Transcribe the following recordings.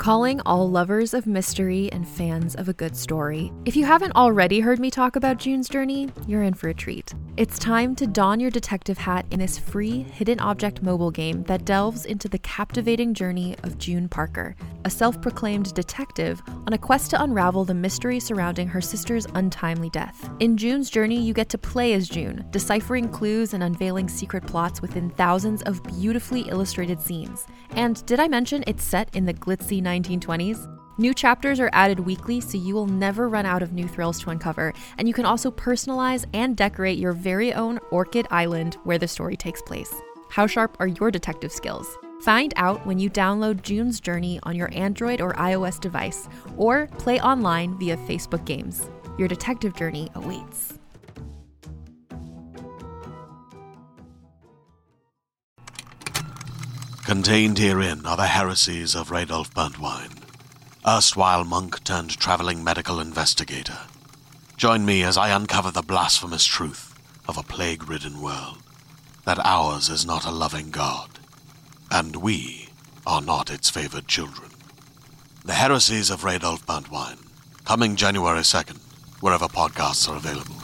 calling all lovers of mystery and fans of a good story. If you haven't already heard me talk about June's Journey, you're in for a treat. It's time to don your detective hat in this free hidden object mobile game that delves into the captivating journey of June Parker, a self-proclaimed detective on a quest to unravel the mystery surrounding her sister's untimely death. In June's Journey, you get to play as June, deciphering clues and unveiling secret plots within thousands of beautifully illustrated scenes. And did I mention it's set in the glitzy 1920s? New chapters are added weekly, so you will never run out of new thrills to uncover, and you can also personalize and decorate your very own Orchid Island where the story takes place. How sharp are your detective skills? Find out when you download June's Journey on your Android or iOS device, or play online via Facebook Games. Your detective journey awaits. Contained herein are the heresies of Radolf Burntwine, erstwhile monk turned traveling medical investigator. Join me as I uncover the blasphemous truth of a plague-ridden world, that ours is not a loving God, and we are not its favored children. The heresies of Radolf Burntwine, coming January 2nd, wherever podcasts are available.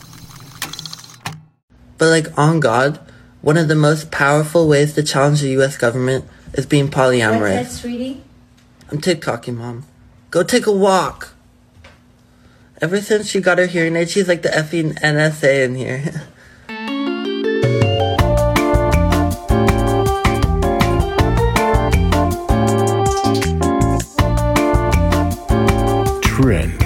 But on God, one of the most powerful ways to challenge the U.S. government is being polyamorous. What's that, sweetie? I'm TikToking, Mom. Go take a walk. Ever since she got her hearing aid, she's like the effing NSA in here. Trend.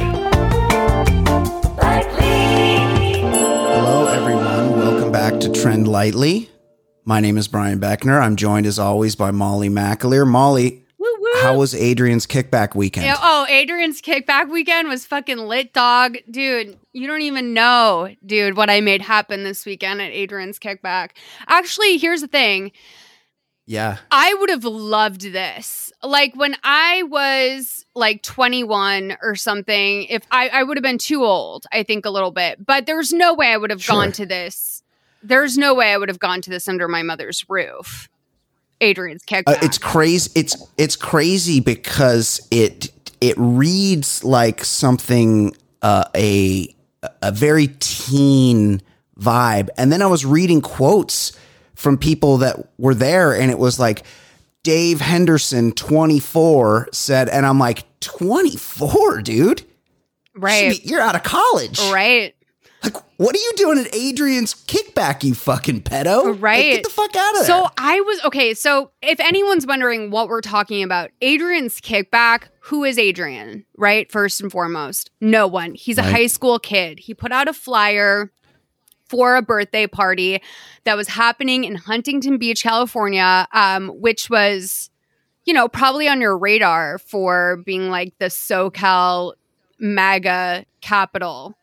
Hello, everyone. Welcome back to Trend Lightly. My name is Brian Beckner. I'm joined, as always, by Molly McAleer. Molly, how was Adrian's kickback weekend? Adrian's kickback weekend was fucking lit, dog. Dude, you don't even know, what I made happen this weekend at Adrian's kickback. Actually, here's the thing. Yeah. I would have loved this. When I was 21 or something, if I would have been too old, I think a little bit. But there's no way I would have gone to this. There's no way I would have gone to this under my mother's roof. Adrian's kickback. It's crazy. It's crazy because it reads like something a very teen vibe. And then I was reading quotes from people that were there, and it was like Dave Henderson, 24, said, and I'm like, 24, dude? Right. You're out of college. Right. What are you doing at Adrian's kickback, you fucking pedo? Right. Get the fuck out of there. So if anyone's wondering what we're talking about, Adrian's kickback, who is Adrian, right? First and foremost, no one. He's a high school kid. He put out a flyer for a birthday party that was happening in Huntington Beach, California, which was, probably on your radar for being the SoCal MAGA capital.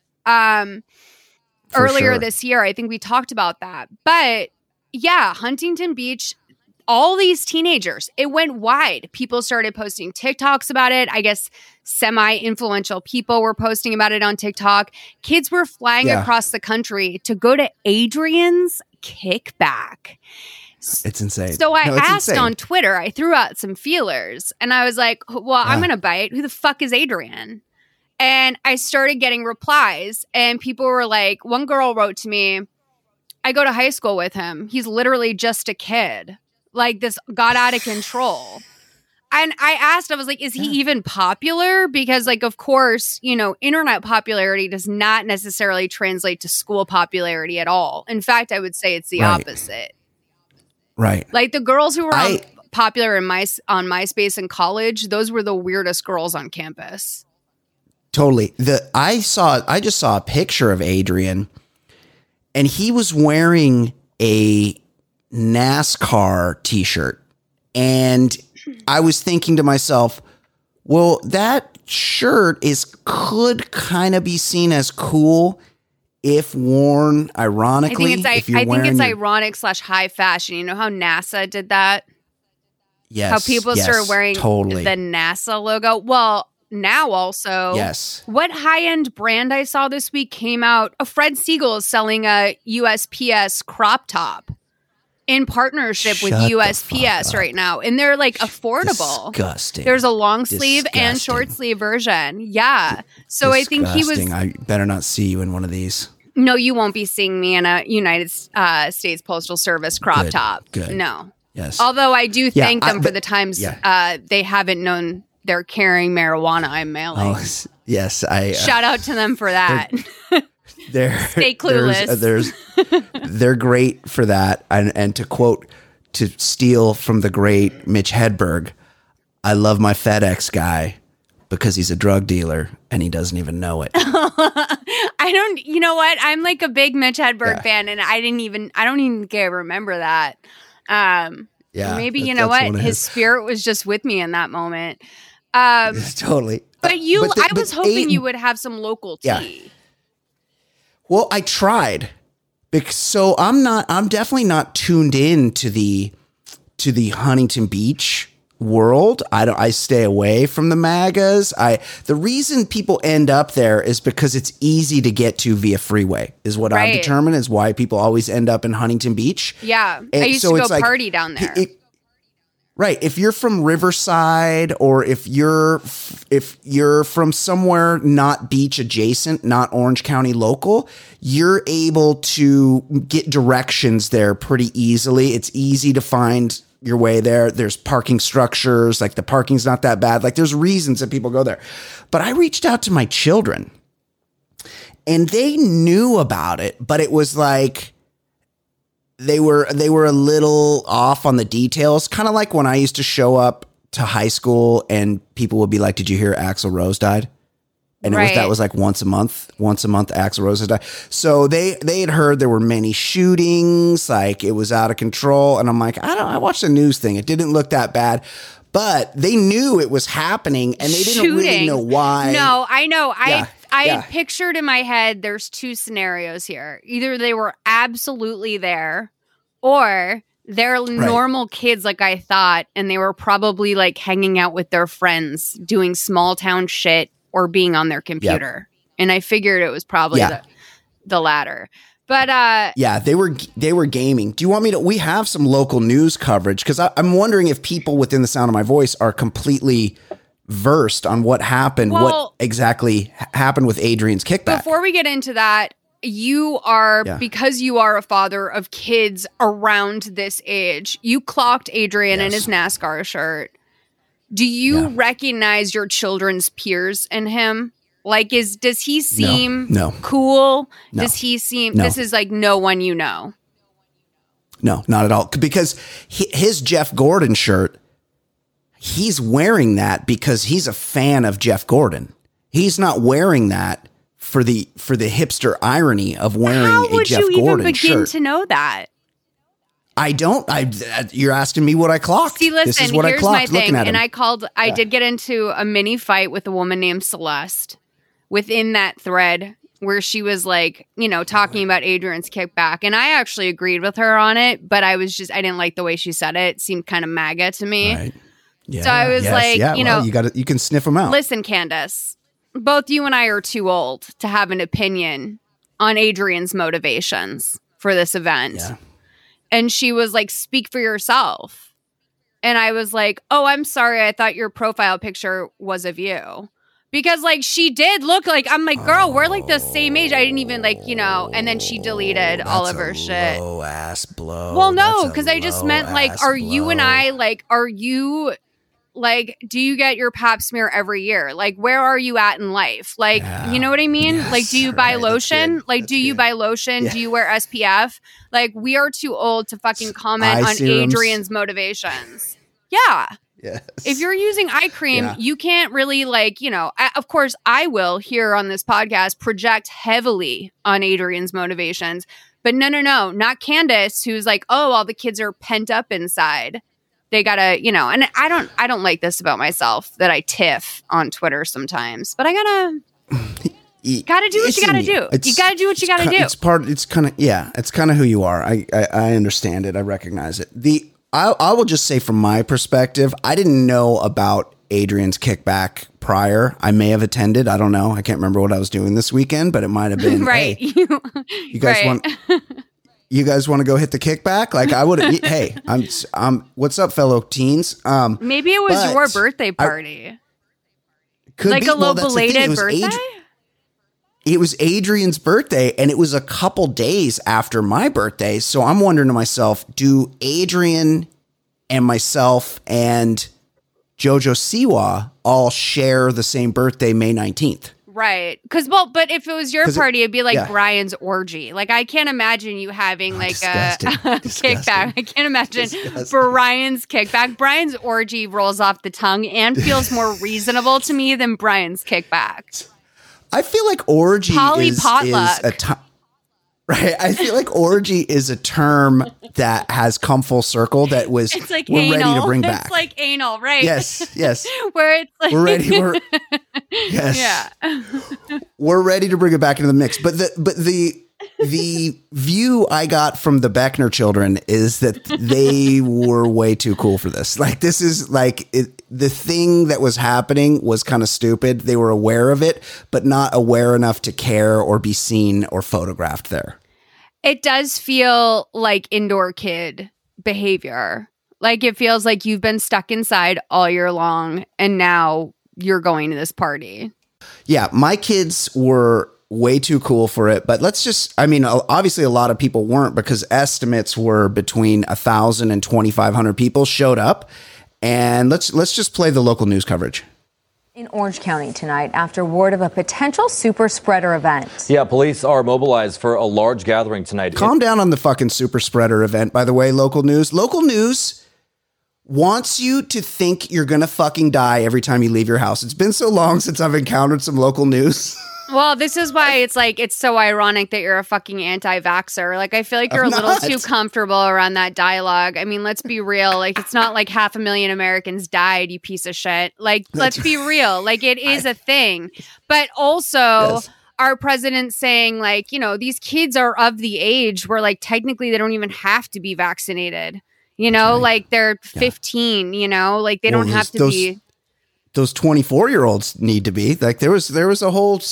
Earlier this year, I think we talked about that. But yeah, Huntington Beach, all these teenagers, it went wide. People started posting TikToks about it. I guess semi-influential people were posting about it on TikTok. Kids were flying across the country to go to Adrian's kickback. It's insane. So I asked on Twitter, I threw out some feelers, and I was like, well, I'm going to bite. Who the fuck is Adrian? And I started getting replies, and people were like, one girl wrote to me, I go to high school with him. He's literally just a kid. This got out of control. And I asked, I was like, is he even popular? Because of course, internet popularity does not necessarily translate to school popularity at all. In fact, I would say it's the opposite. Right. The girls who were popular on MySpace in college, those were the weirdest girls on campus. Totally. I just saw a picture of Adrian, and he was wearing a NASCAR t-shirt. And I was thinking to myself, well, that shirt could kind of be seen as cool if worn ironically. I think it's ironic / high fashion. You know how NASA did that? Yes. How people started wearing the NASA logo. Well, now also, what high-end brand I saw this week came out? Fred Siegel is selling a USPS crop top in partnership with Shut the USPS fuck right now, and they're like affordable. Disgusting. There's a long sleeve and Disgusting. short sleeve version. Yeah. So I think he was. I better not see you in one of these. No, you won't be seeing me in a United States Postal Service crop Good, top. good. No. Yes. Although I do thank them for but- the times yeah. they haven't known they're carrying marijuana I'm mailing. Oh, yes. I Shout out to them for that. they're Stay clueless. They're great for that. And to steal from the great Mitch Hedberg, I love my FedEx guy because he's a drug dealer and he doesn't even know it. You know what? I'm like a big Mitch Hedberg fan, and I don't even think I remember that. Maybe you know what? His spirit was just with me in that moment. Totally. But I was hoping you would have some local tea. Yeah. Well, I tried. So I'm definitely not tuned in to the Huntington Beach world. I stay away from the MAGAs. The reason people end up there is because it's easy to get to via freeway, is what I've determined, is why people always end up in Huntington Beach. Yeah. And I used to go party down there. Right. If you're from Riverside, or if you're from somewhere not beach adjacent, not Orange County local, you're able to get directions there pretty easily. It's easy to find your way there. There's parking structures, like the parking's not that bad. Like there's reasons that people go there. But I reached out to my children and they knew about it, but it was like they were a little off on the details, kind of like when I used to show up to high school and people would be like, "Did you hear Axl Rose died?" And that was like once a month Axl Rose died. So they had heard there were many shootings, like it was out of control. And I'm like, I watched the news thing. It didn't look that bad, but they knew it was happening and they didn't really know why. No, I know. Yeah. I pictured in my head, there's two scenarios here. Either they were absolutely there, or they're normal kids like I thought, and they were probably like hanging out with their friends, doing small town shit, or being on their computer. Yep. And I figured it was probably the latter. But they were gaming. Do you want me to? We have some local news coverage, because I'm wondering if people within the sound of my voice are completely versed on what happened, what exactly happened with Adrian's kickback. Before we get into that, you are, because you are a father of kids around this age, you clocked Adrian in his NASCAR shirt. Do you recognize your children's peers in him? Like, does he seem cool? No. Does he seem, this is like no one you know? No, not at all. Because his Jeff Gordon shirt, he's wearing that because he's a fan of Jeff Gordon. He's not wearing that for the hipster irony of wearing a Jeff Gordon shirt. How would you even begin to know that? I don't. You're asking me what I clocked. See, listen, this is what here's I clocked, my thing. And I did get into a mini fight with a woman named Celeste within that thread where she was like, talking about Adrian's kickback. And I actually agreed with her on it, but I didn't like the way she said it. It seemed kind of MAGA to me. Right. Yeah, so I was you can sniff them out. Listen, Candace, both you and I are too old to have an opinion on Adrian's motivations for this event. Yeah. And she was like, "Speak for yourself." And I was like, "Oh, I'm sorry. I thought your profile picture was of you." Because like she did look like, I'm like, girl, we're like the same age. I didn't even and then she deleted all of her shit. Low ass blow. Well, no, because I just meant like, are you and I like, do you get your pap smear every year? Like, where are you at in life? Like, you know what I mean? Yes, like, do you buy lotion? Like, do you buy lotion? Yeah. Do you wear SPF? Like, we are too old to fucking comment on Adrian's motivations. Yeah. Yes. If you're using eye cream, you can't really of course I will here on this podcast project heavily on Adrian's motivations, but no, not Candace, who's like, oh, all the kids are pent up inside. They gotta, and I don't like this about myself, that I tiff on Twitter sometimes, but I gotta do what you gotta do. You gotta do what you gotta do. It's kind of who you are. I understand it. I recognize it. I will just say from my perspective, I didn't know about Adrian's kickback prior. I may have attended. I don't know. I can't remember what I was doing this weekend, but it might have been, right. Hey, you guys want... You guys want to go hit the kickback? Like I would. Hey, I'm. What's up, fellow teens? Maybe it was your birthday party. Could like be. a low Well, belated birthday. It was Adrian's birthday, and it was a couple days after my birthday. So I'm wondering to myself, do Adrian and myself and Jojo Siwa all share the same birthday, May 19th? Right. But if it was your party, it'd be like Brian's orgy. Like, I can't imagine you having like a kickback. I can't imagine Brian's kickback. Brian's orgy rolls off the tongue and feels more reasonable to me than Brian's kickback. I feel like orgy is a right. I feel like orgy is a term that has come full circle. That was it's like we're anal. Ready to bring back. It's like anal, right? Yes. Where it's like we're ready. Yes. Yeah. We're ready to bring it back into the mix. But the view I got from the Beckner children is that they were way too cool for this. Like, this is like the thing that was happening was kind of stupid. They were aware of it, but not aware enough to care or be seen or photographed there. It does feel like indoor kid behavior. Like, it feels like you've been stuck inside all year long and now you're going to this party. Yeah, my kids were way too cool for it, but obviously a lot of people weren't, because estimates were between 1,000 and 2,500 people showed up. And let's just play the local news coverage. In Orange County tonight after word of a potential super spreader event. Yeah, police are mobilized for a large gathering tonight. Calm down on the fucking super spreader event, by the way, local news. Local news wants you to think you're going to fucking die every time you leave your house. It's been so long since I've encountered some local news. Well, this is why it's so ironic that you're a fucking anti-vaxxer. Like, I feel like you're a little too comfortable around that dialogue. I mean, let's be real. Like, it's not like 500,000 Americans died, you piece of shit. Like, let's be real. Like, it is a thing. But also, our president saying, like, these kids are of the age where, like, technically they don't even have to be vaccinated. Like, they're 15, like, they don't have to be. Those 24-year-olds need to be. Like, there was a whole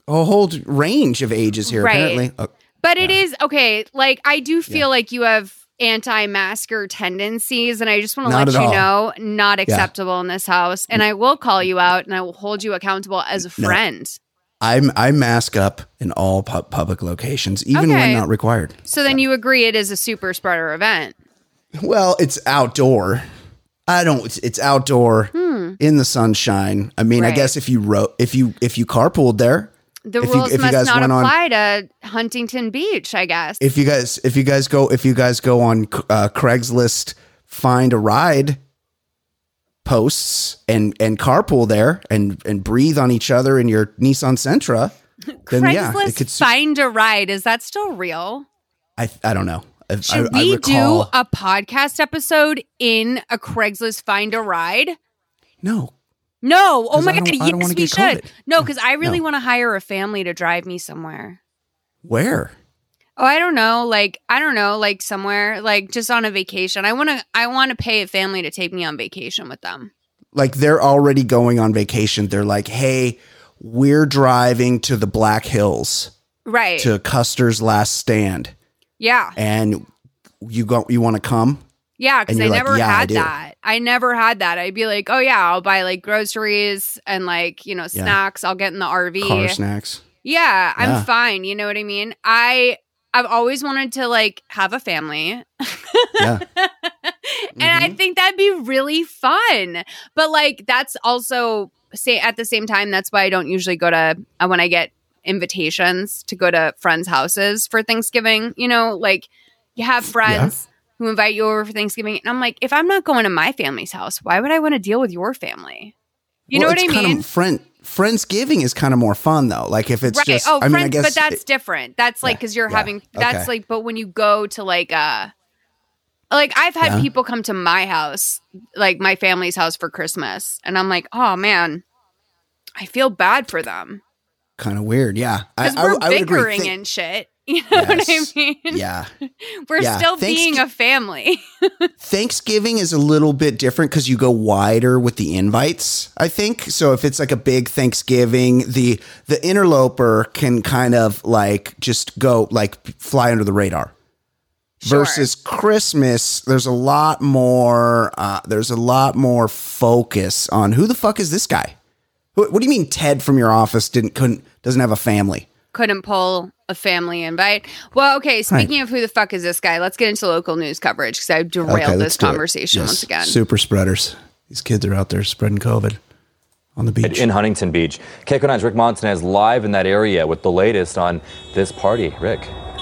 range of ages here, apparently. But it is, okay, like, I do feel like you have anti-masker tendencies, and I just want to let you know, not acceptable in this house. And I will call you out, and I will hold you accountable as a friend. I mask up in all public locations, even when not required. So then you agree it is a super spreader event? Well, it's outdoor. It's outdoor in the sunshine. I mean, I guess if you carpooled there, the rules must not apply to Huntington Beach, I guess. If you guys go on Craigslist, find a ride posts and carpool there and breathe on each other in your Nissan Sentra, then Craigslist find a ride, is that still real? I don't know. Should we do a podcast episode in a Craigslist find a ride? No. Oh my God. Yes, we should. No, because I really want to hire a family to drive me somewhere. Where? Oh, I don't know. Like somewhere, like just on a vacation. I want to pay a family to take me on vacation with them. Like, they're already going on vacation. They're like, hey, we're driving to the Black Hills. Right. To Custer's Last Stand. Yeah. And you want to come? Yeah, because I never had that. I never had that. I'd be like, oh yeah, I'll buy like groceries and like, snacks. I'll get in the RV. Car snacks. Yeah, I'm fine. You know what I mean? I've always wanted to like have a family. Yeah. And I think that'd be really fun. But like, that's also at the same time, that's why I don't usually go to, when I get invitations to go to friends' houses for Thanksgiving, like you have friends who invite you over for Thanksgiving. And I'm like, if I'm not going to my family's house, why would I want to deal with your family? You know what I mean? Friendsgiving is kind of more fun though. Like if it's just, I guess, but that's different. That's like, cause you're having, that's like, but when you go to like I've had people come to my house, like my family's house for Christmas. And I'm like, oh man, I feel bad for them. Kind of weird. Yeah. Cause we're bickering and shit. You know what I mean? Yeah. We're still being a family. Thanksgiving is a little bit different because you go wider with the invites, I think. So if it's like a big Thanksgiving, the interloper can kind of like just go like fly under the radar. versus Christmas. There's a lot more focus on who the fuck is this guy? What do you mean Ted from your office doesn't have a family? Couldn't pull a family invite. Well, okay, speaking of who the fuck is this guy, let's get into local news coverage because I've derailed this conversation once again. Super spreaders. These kids are out there spreading COVID on the beach. In Huntington Beach. KCO9's Rick Montanez live in that area with the latest on this party. Rick.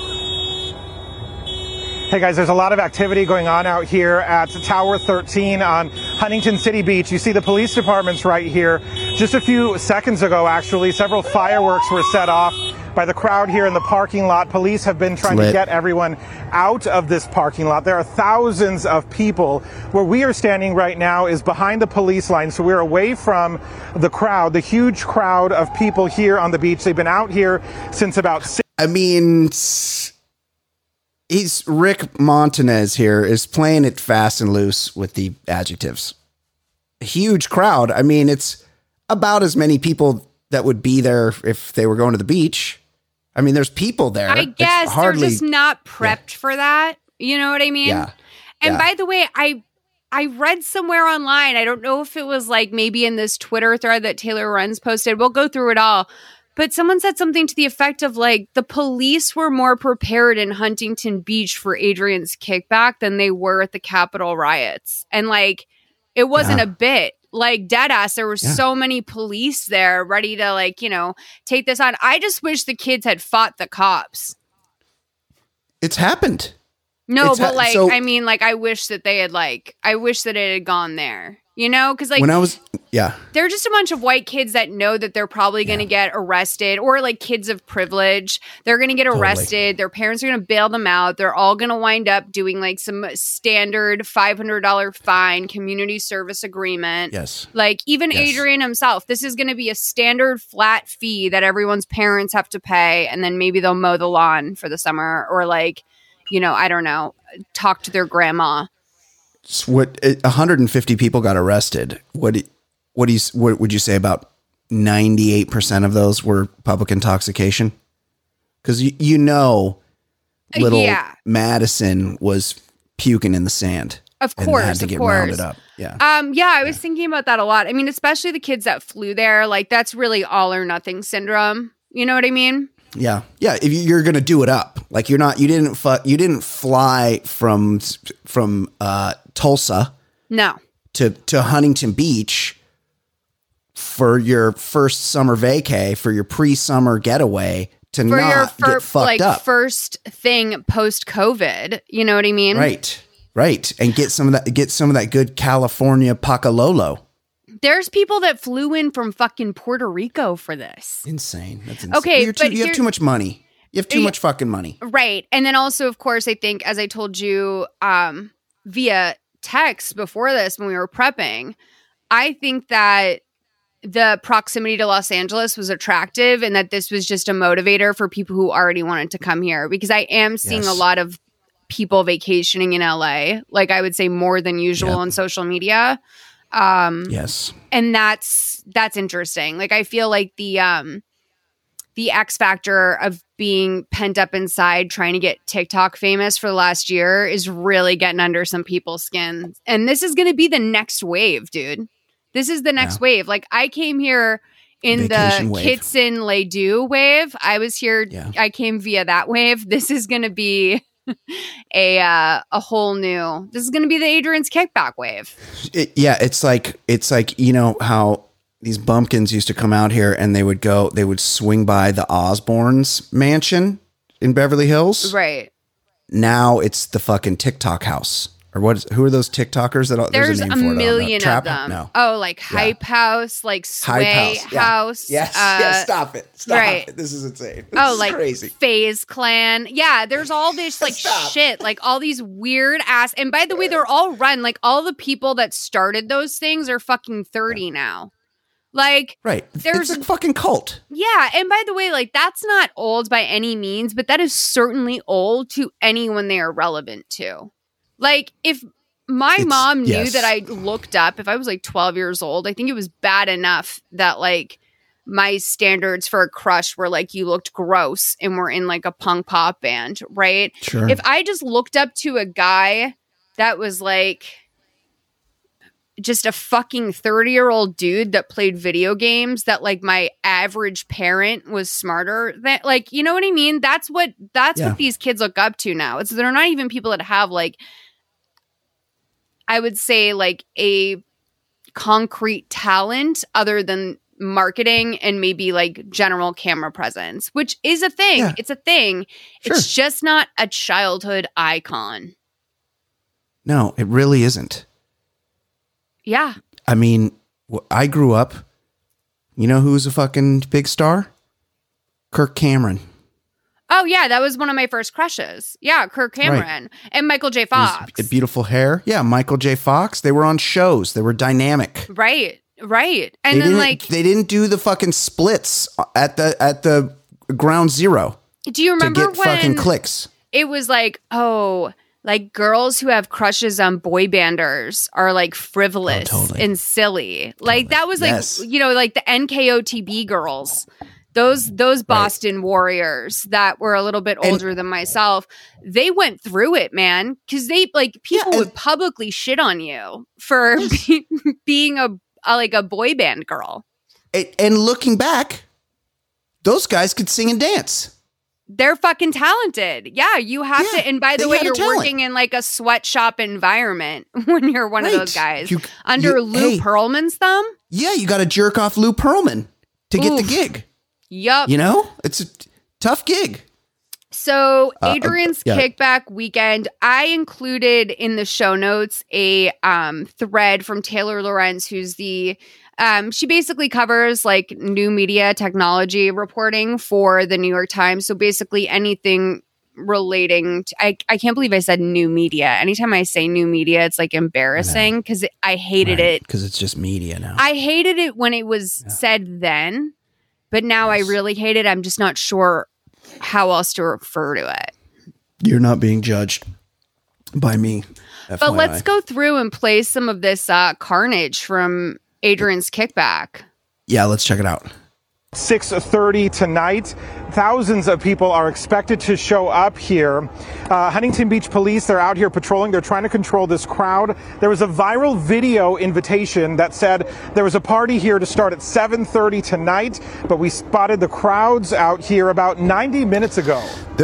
Hey guys, there's a lot of activity going on out here at Tower 13 on Huntington City Beach. You see the police department's right here. Just a few seconds ago, actually, several fireworks were set off by the crowd here in the parking lot. Police have been trying to get everyone out of this parking lot. There are thousands of people. Where we are standing right now is behind the police line, so we're away from the crowd, the huge crowd of people here on the beach. They've been out here since about 6. I mean, Rick Montanez here is playing it fast and loose with the adjectives. A huge crowd. I mean, it's about as many people that would be there if they were going to the beach. I mean, there's people there. I guess they're just not prepped for that. You know what I mean? Yeah. And by the way, I read somewhere online, I don't know if it was like maybe in this Twitter thread that Taylor Runs posted. We'll go through it all. But someone said something to the effect of like the police were more prepared in Huntington Beach for Adrian's kickback than they were at the Capitol riots. And like, it wasn't a bit. Like dead ass, there were so many police there ready to like, you know, take this on. I just wish the kids had fought the cops. It's happened. No, but like, I mean, like, I wish that they had I wish that it had gone there, you know? Because like, when I was, they're just a bunch of white kids that know that they're probably going to get arrested, or like kids of privilege. They're going to get arrested. Their parents are going to bail them out. They're all going to wind up doing like some standard $500 fine, community service agreement. Yes. Like even Adrian himself, this is going to be a standard flat fee that everyone's parents have to pay. And then maybe they'll mow the lawn for the summer, or like, you know, I don't know, talk to their grandma. What 150 people got arrested. What would you say about 98% of those were public intoxication? Because you know, little Madison was puking in the sand. Of course, and had to get rounded up. Yeah. I was thinking about that a lot. I mean, especially the kids that flew there. Like that's really all or nothing syndrome. You know what I mean? Yeah. Yeah. If you're going to do it up, like you didn't fly from Tulsa. No. To Huntington Beach for your first summer vacay, for your pre-summer getaway to for not get fucked up. First thing post-COVID. You know what I mean? Right. And get some of that good California Pacalolo. There's people that flew in from fucking Puerto Rico for this. Insane. That's insane. Okay, you have too much money. You have too much fucking money. Right. And then also, of course, I think, as I told you via text before this when we were prepping, I think that the proximity to Los Angeles was attractive and that this was just a motivator for people who already wanted to come here. Because I am seeing a lot of people vacationing in LA, like I would say more than usual on social media. Yes. And that's interesting. Like I feel like the X factor of being pent up inside trying to get TikTok famous for the last year is really getting under some people's skin. And this is going to be the next wave, dude. This is the next wave. Like I came here in Vacation the wave. Kitson Ledoux wave. I was here. Yeah. I came via that wave. This is going to be a whole new. This is going to be the Adrian's kickback wave. It's like you know how these bumpkins used to come out here and they would swing by the Osbournes mansion in Beverly Hills. Right. Now it's the fucking TikTok house. Or who are those TikTokers that there's a name for million of them. No. Oh, like Hype House, like Sway House. Yes. Stop it. Stop it. This is insane. This is like crazy. FaZe Clan. Yeah, there's all this like shit, like all these weird ass. And by the way, they're all run. Like all the people that started those things are fucking 30 now. Like, right. There's a fucking cult. Yeah. And by the way, like that's not old by any means, but that is certainly old to anyone they are relevant to. Like if my mom knew that I looked up, if I was like 12 years old, I think it was bad enough that like my standards for a crush were like you looked gross and were in like a punk pop band, right? Sure. If I just looked up to a guy that was like just a fucking 30-year-old dude that played video games that like my average parent was smarter than, like, you know what I mean? That's what these kids look up to now. They're not even people that have like, I would say like a concrete talent other than marketing and maybe like general camera presence, which is a thing. Yeah. It's a thing. Sure. It's just not a childhood icon. No, it really isn't. Yeah. I mean, I grew up, you know who's a fucking big star? Kirk Cameron. Oh, yeah. That was one of my first crushes. Yeah. Kirk Cameron and Michael J. Fox. Beautiful hair. Yeah. Michael J. Fox. They were on shows. They were dynamic. Right. And then like, they didn't do the fucking splits at the ground zero. Do you remember to get when fucking clicks? It was like, oh, like girls who have crushes on boy banders are like frivolous and silly. Like that was like, you know, like the NKOTB girls, those Boston Warriors that were a little bit older than myself. They went through it, man. Cause they like people would publicly shit on you for being a boy band girl. And looking back, those guys could sing and dance. They're fucking talented. Yeah, you have to. And by the way, you're working in like a sweatshop environment when you're one of those guys. Under Lou Pearlman's thumb? Yeah, you got to jerk off Lou Pearlman to get the gig. Yup. You know? It's a tough gig. So Adrian's Kickback Weekend, I included in the show notes a thread from Taylor Lorenz, who's the she basically covers like new media technology reporting for the New York Times. So basically anything relating to, I can't believe I said new media. Anytime I say new media, it's like embarrassing because I hated it. Because it's just media now. I hated it when it was said then, but now I really hate it. I'm just not sure how else to refer to it. You're not being judged by me. FYI. But let's go through and play some of this carnage from Adrian's Kickback. Yeah, let's check it out. 6:30 tonight. Thousands of people are expected to show up here. Huntington Beach police, they're out here patrolling. They're trying to control this crowd. There was a viral video invitation that said there was a party here to start at 7:30 tonight, but we spotted the crowds out here about 90 minutes ago.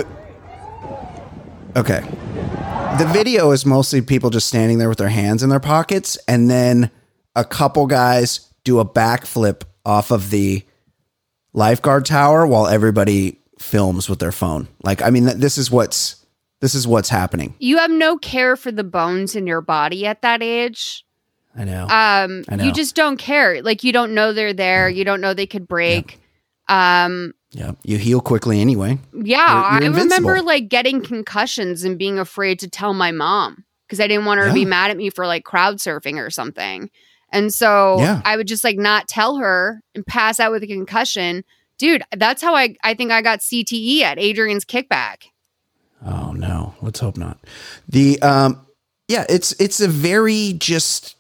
Okay. The video is mostly people just standing there with their hands in their pockets, and then a couple guys do a backflip off of the lifeguard tower while everybody films with their phone. Like, I mean, this is what's happening. You have no care for the bones in your body at that age. I know. You just don't care. Like, you don't know they're there. You don't know they could break. Yeah. You heal quickly anyway. Yeah. You're I remember like getting concussions and being afraid to tell my mom because I didn't want her to be mad at me for like crowd surfing or something. And so I would just like not tell her and pass out with a concussion. Dude, that's how I think I got CTE at Adrian's Kickback. Oh no, let's hope not. The it's a very just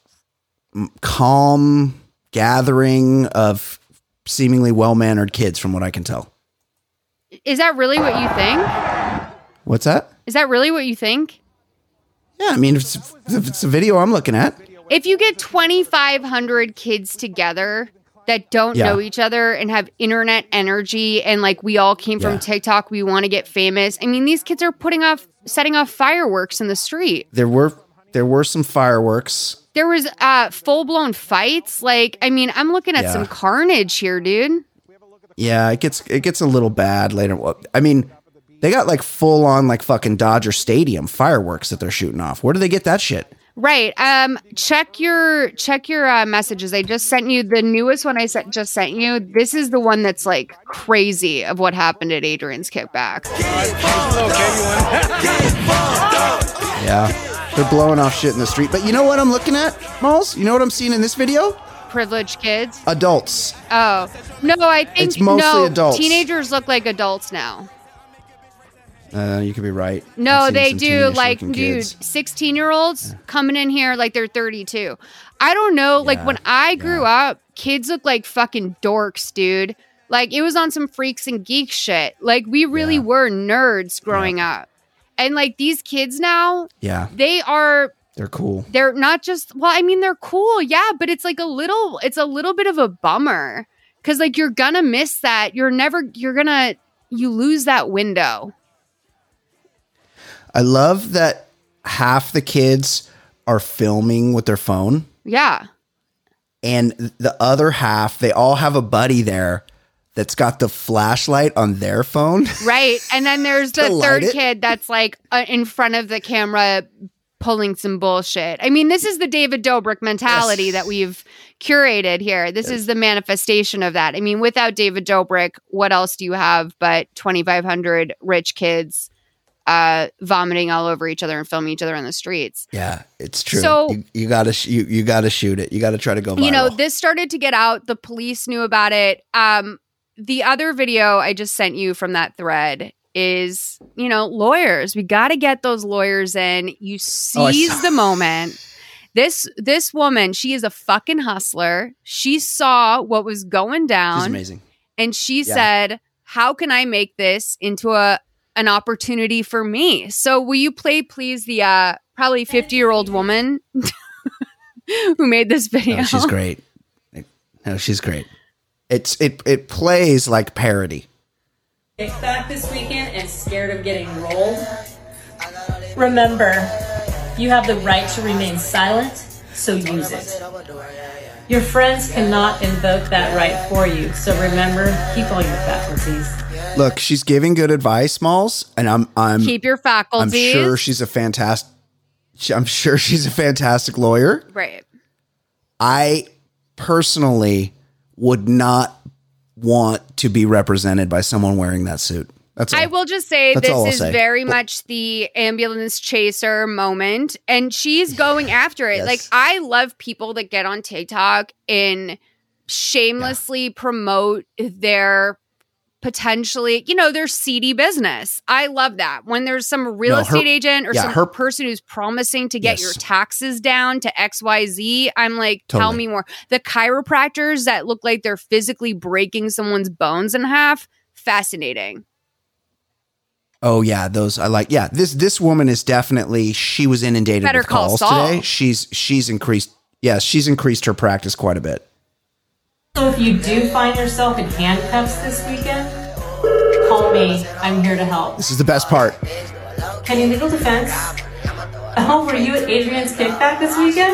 calm gathering of seemingly well-mannered kids from what I can tell. Is that really what you think? What's that? Is that really what you think? Yeah, I mean, if it's a video I'm looking at. If you get 2,500 kids together that don't know each other and have internet energy and like we all came from TikTok, we want to get famous. I mean, these kids are setting off fireworks in the street. There were some fireworks. There was full-blown fights. Like, I mean, I'm looking at some carnage here, dude. Yeah, it gets a little bad later. I mean, they got like full on like fucking Dodger Stadium fireworks that they're shooting off. Where do they get that shit? Right. Check your messages. I just sent you the newest one. Just sent you. This is the one that's like crazy of what happened at Adrian's Kickback. Yeah, they're blowing off shit in the street. But you know what I'm looking at, Malls? You know what I'm seeing in this video? Privileged kids. Adults. Oh no, I think it's mostly adults. Teenagers look like adults now. You could be right. No, they do. Like, dude, 16-year-olds coming in here like they're 32. I don't know. Like, when I grew up, kids look like fucking dorks, dude. Like, it was on some freaks and geeks shit. Like, we really were nerds growing up. And, like, these kids now, they're cool. They're not just, well, I mean, they're cool, yeah, but it's like it's a little bit of a bummer. Because, like, you're gonna miss that. You lose that window. I love that half the kids are filming with their phone. Yeah. And the other half, they all have a buddy there that's got the flashlight on their phone. Right. And then there's the third kid that's like in front of the camera pulling some bullshit. I mean, this is the David Dobrik mentality that we've curated here. This is the manifestation of that. I mean, without David Dobrik, what else do you have but 2,500 rich kids vomiting all over each other and filming each other on the streets? Yeah, it's true. So you gotta you gotta shoot it. You gotta try to go viral. You know, this started to get out. The police knew about it. The other video I just sent you from that thread is, you know, lawyers. We got to get those lawyers in. You seize the moment. This woman, she is a fucking hustler. She saw what was going down. She's amazing. And she said, how can I make this into an opportunity for me? So will you play, please, the probably 50-year-old woman who made this video? Oh, she's great. No, she's great. It plays like parody. Back this weekend and scared of getting rolled? Remember, you have the right to remain silent, so use it. Your friends cannot invoke that right for you, so remember, keep all your faculties. Look, she's giving good advice, Smalls, and I'm keep your faculties. I'm sure she's a fantastic lawyer. Right. I personally would not want to be represented by someone wearing that suit. That's all. I will just say That's this is very much the ambulance chaser moment, and she's going after it. Yes. Like, I love people that get on TikTok and shamelessly promote their potentially, you know, their seedy business. I love that. When there's some real estate agent or some person who's promising to get your taxes down to XYZ, I'm like, tell me more. The chiropractors that look like they're physically breaking someone's bones in half, fascinating. Oh yeah, those I like. Yeah, this woman is definitely, she was inundated with calls today. She's increased her practice quite a bit. So if you do find yourself in handcuffs this weekend, call me. I'm here to help. This is the best part. Any legal defense? Oh, were you at Adrian's kickback this weekend?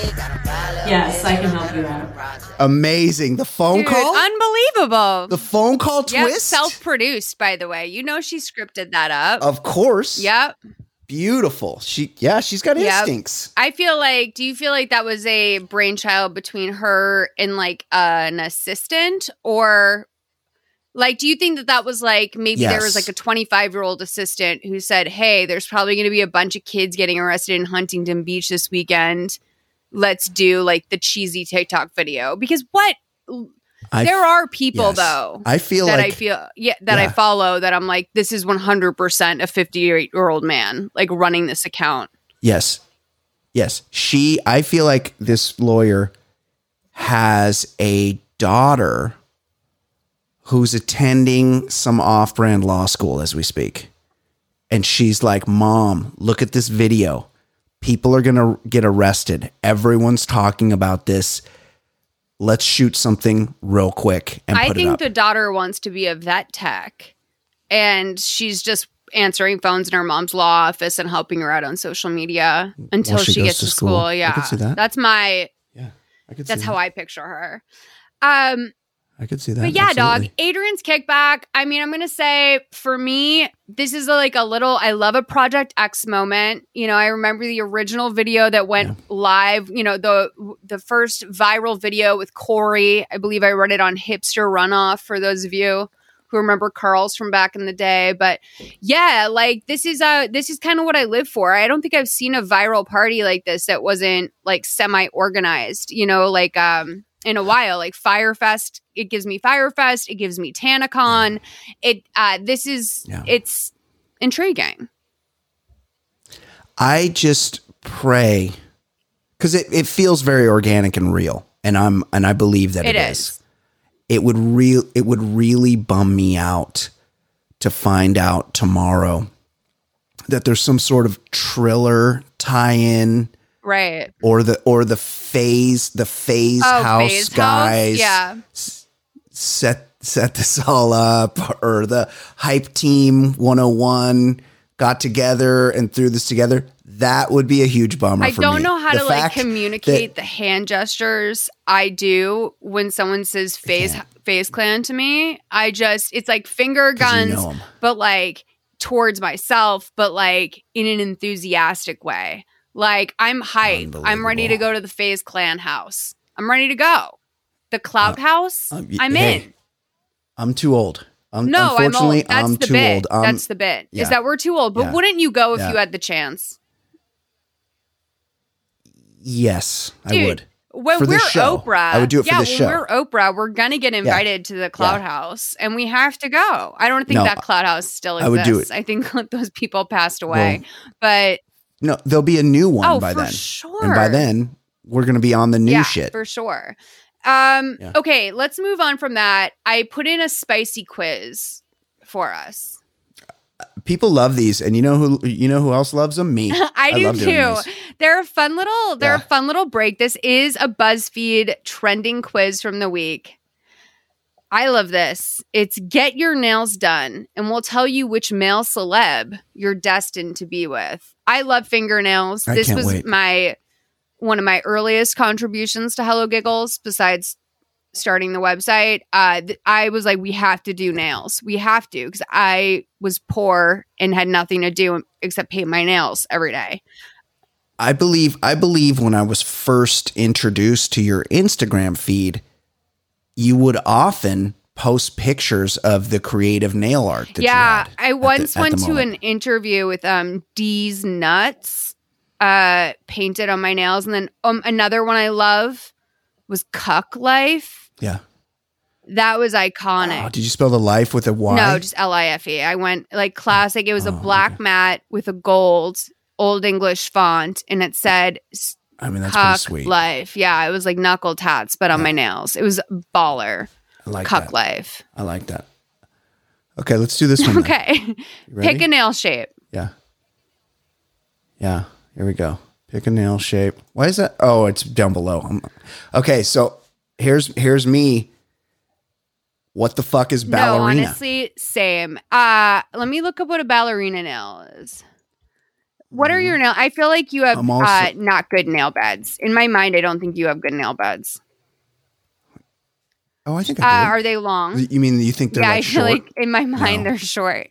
Yes, I can help you out. Amazing. The phone call? Unbelievable. The phone call twist? Yep, self-produced, by the way. You know she scripted that up. Of course. Yep. Beautiful. She's got instincts. I feel like, do you feel like that was a brainchild between her and like an assistant, or like, do you think that was like, maybe there was like a 25-year-old assistant who said, hey, there's probably going to be a bunch of kids getting arrested in Huntington Beach this weekend. Let's do like the cheesy TikTok video. Because there are people though, I follow that I'm like, this is 100% a 58-year-old man like running this account. Yes. I feel like this lawyer has a daughter who's attending some off-brand law school as we speak. And she's like, Mom, look at this video. People are going to get arrested. Everyone's talking about this. Let's shoot something real quick and put it up. I think the daughter wants to be a vet tech, and she's just answering phones in her mom's law office and helping her out on social media until she gets to school. Yeah. I could see that. That's how I picture her. I could see that. But yeah, absolutely. Dog, Adrian's kickback. I mean, I'm going to say for me, this is like a little, I love a Project X moment. You know, I remember the original video that went live, you know, the first viral video with Corey. I believe I read it on Hipster Runoff for those of you who remember Carl's from back in the day. But yeah, like this is kind of what I live for. I don't think I've seen a viral party like this that wasn't like semi-organized, you know, like, in a while. Like Firefest, it gives me Firefest, it gives me TanaCon. It's intriguing. I just pray, because it feels very organic and real. and I believe that it is. It would really bum me out to find out tomorrow that there's some sort of Triller tie-in, right? Or the Phase House guys, set this all up, or the Hype Team 101 got together and threw this together. That would be a huge bummer. I for don't me. know how The to like fact communicate that- the hand gestures I do when someone says Phase Clan to me. It's like finger guns, know 'em. but like towards myself, but like in an enthusiastic way. Like I'm hype. I'm ready to go to the Phase Clan house. I'm ready to go. The Clout House. I'm in. I'm too old. No, unfortunately, I'm old. That's the too bit. old. That's the bit. yeah. Is that we're too old? But Yeah. wouldn't you go if Yeah. you had the chance? Yes, Dude, I would. When For the we're show. Oprah, I would do it for the show. when we're Oprah, we're gonna get invited to the Cloud House, and we have to go. I don't think No, that Cloud House still exists. I would do it. I think those people passed away. But No, there'll be a new one by for then. sure. And by then, we're going to be on the new shit. for sure. Okay, let's move on from that. I put in a spicy quiz for us. People love these, and you know who else loves them? Me. I do love doing too. these. They're a fun little break. This is a BuzzFeed trending quiz from the week. I love this. It's get your nails done, and we'll tell you which male celeb you're destined to be with. I love fingernails. I This can't was wait. one of my earliest contributions to Hello Giggles, besides starting the website. I was like, we have to do nails. We have to, because I was poor and had nothing to do except paint my nails every day. I believe when I was first introduced to your Instagram feed, you would often post pictures of the creative nail art that you had I once at the went to moment. an interview with D's Nuts painted on my nails. And then another one I love was Cuck Life. Yeah. That was iconic. Oh, did you spell the life with a Y? No, just Life. I went like classic. It was a black mat with a gold Old English font, and it said I mean, that's pretty Cuck sweet. Life. Yeah, it was like knuckle tats, but on my nails. It was baller. I like Cuck that. Life. I like that. Okay, let's do this one. then. Okay. ready? Pick a nail shape. Yeah. Yeah. Here we go. Pick a nail shape. Why is that? Oh, it's down below. Okay, so here's me. What the fuck is ballerina? No, honestly, same. Let me look up what a ballerina nail is. What are your nail? I feel like you have I'm also- not good nail beds. In my mind, I don't think you have good nail beds. Oh, I think I do. Are they long? You mean you think they're Yeah, like I feel short? like in my mind No. they're short.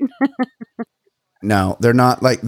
No, they're not like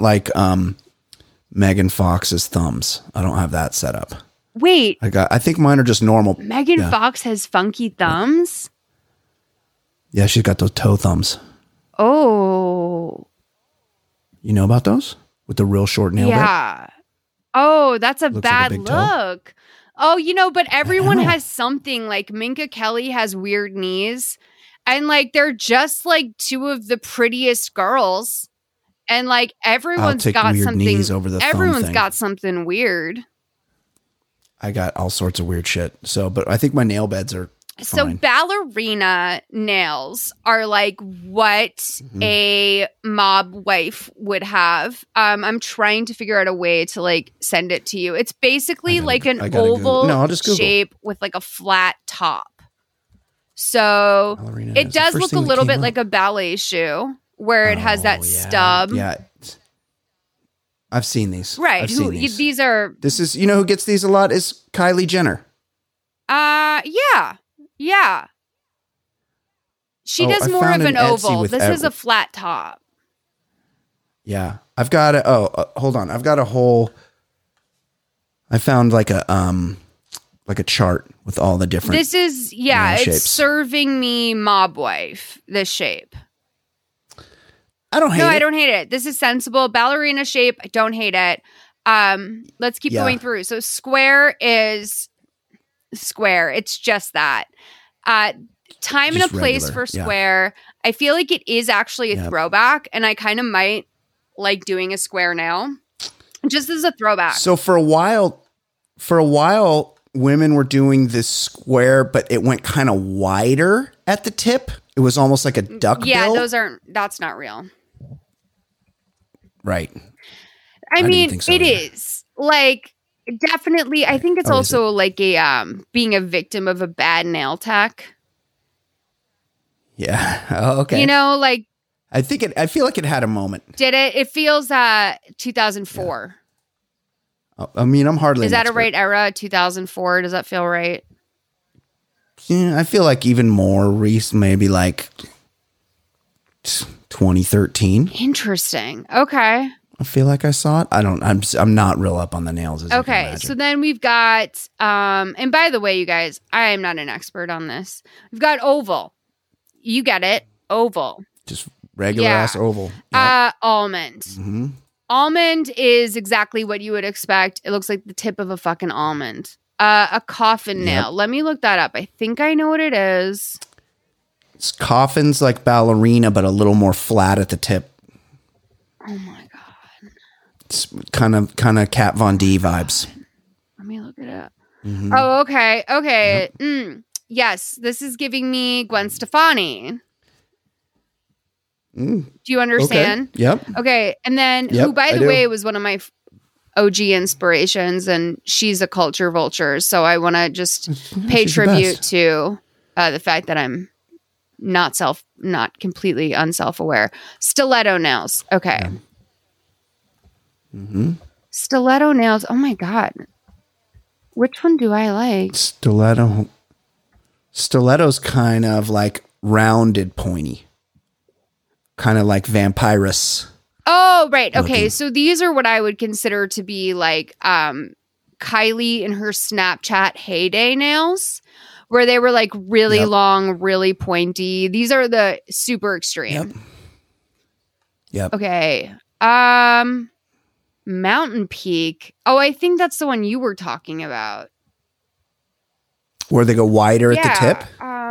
Megan Fox's thumbs. I don't have that set up. Wait, I think mine are just normal. Megan Yeah. Fox has funky thumbs? Yeah, she's got those toe thumbs. Oh, You know about those? With the real short nail bed? yeah. Oh, that's a Looks like a bad big toe. look. Oh, but everyone know. has something. Like Minka Kelly has weird knees. And like they're just like two of the prettiest girls. And like everyone's take got weird something. knees over the thumb Everyone's thing. got something weird. I got all sorts of weird shit. So, but I think my nail beds are So fine. ballerina nails are like what Mm-hmm. a mob wife would have. I'm trying to figure out a way to like send it to you. It's basically like an I gotta Google. oval No, I'll just Google. shape with like a flat top. So Ballerina it nails. The does first look a thing that little came bit up. like a ballet shoe where it has that Oh, yeah. stub. Yeah. I've seen these. Right. I've seen these. These are This is, you know who gets these a lot is Kylie Jenner. yeah. Yeah. She Oh, does I more of found an an Etsy oval. with This is ev- a flat top. Yeah. I've got hold on. I've got a whole, I found like a chart with all the different. This is, yeah, nail it's shapes. serving me mob wife, this shape. I don't hate No, it. I don't hate it. This is sensible. Ballerina shape, I don't hate it. Let's keep Yeah. going through. So square is square. It's just that. Time and a Just place regular, for yeah. square. I feel like it is actually a Yep. throwback, and I kind of might like doing a square now. Just as a throwback. So for a while, women were doing this square, but it went kind of wider at the tip. It was almost like a duck bill. That's not real. Right. I mean, didn't think so it either. is. Like, definitely, I think it's also like a being a victim of a bad nail tech. Yeah. Oh, okay. You know, like, I feel like it had a moment. did it? It feels 2004. Yeah. I mean, I'm hardly. Is that a right era? 2004? Does that feel right? Yeah, I feel like even more recent, maybe like 2013. Interesting. Okay. I feel like I saw it. I'm not real up on the nails. As Okay. So then we've got, and by the way, you guys, I am not an expert on this. We've got oval. You get it. Oval. Just regular ass oval. Almond. Mm-hmm. Almond is exactly what you would expect. It looks like the tip of a fucking almond. A coffin nail. Let me look that up. I think I know what it is. It's coffins like ballerina, but a little more flat at the tip. Oh my god. It's kind of Kat Von D vibes. Let me look it up. Mm-hmm. Oh, okay. Okay. Yep. Yes, this is giving me Gwen Stefani. Do you understand? Okay. Yep. Okay. And then, who, by the way, was one of my OG inspirations, and she's a culture vulture. So I want to just pay tribute to the fact that I'm not completely unself-aware. Stiletto nails. Okay. Yeah. Mm-hmm. Stiletto nails. Oh my God. Which one do I like? Stiletto's kind of like rounded, pointy. Kind of like vampirus. Oh, right. Okay. Looking. So these are what I would consider to be like Kylie in her Snapchat heyday nails, where they were like really long, really pointy. These are the super extreme. Yep. Okay. Mountain Peak. Oh, I think that's the one you were talking about. Where they go wider at the tip?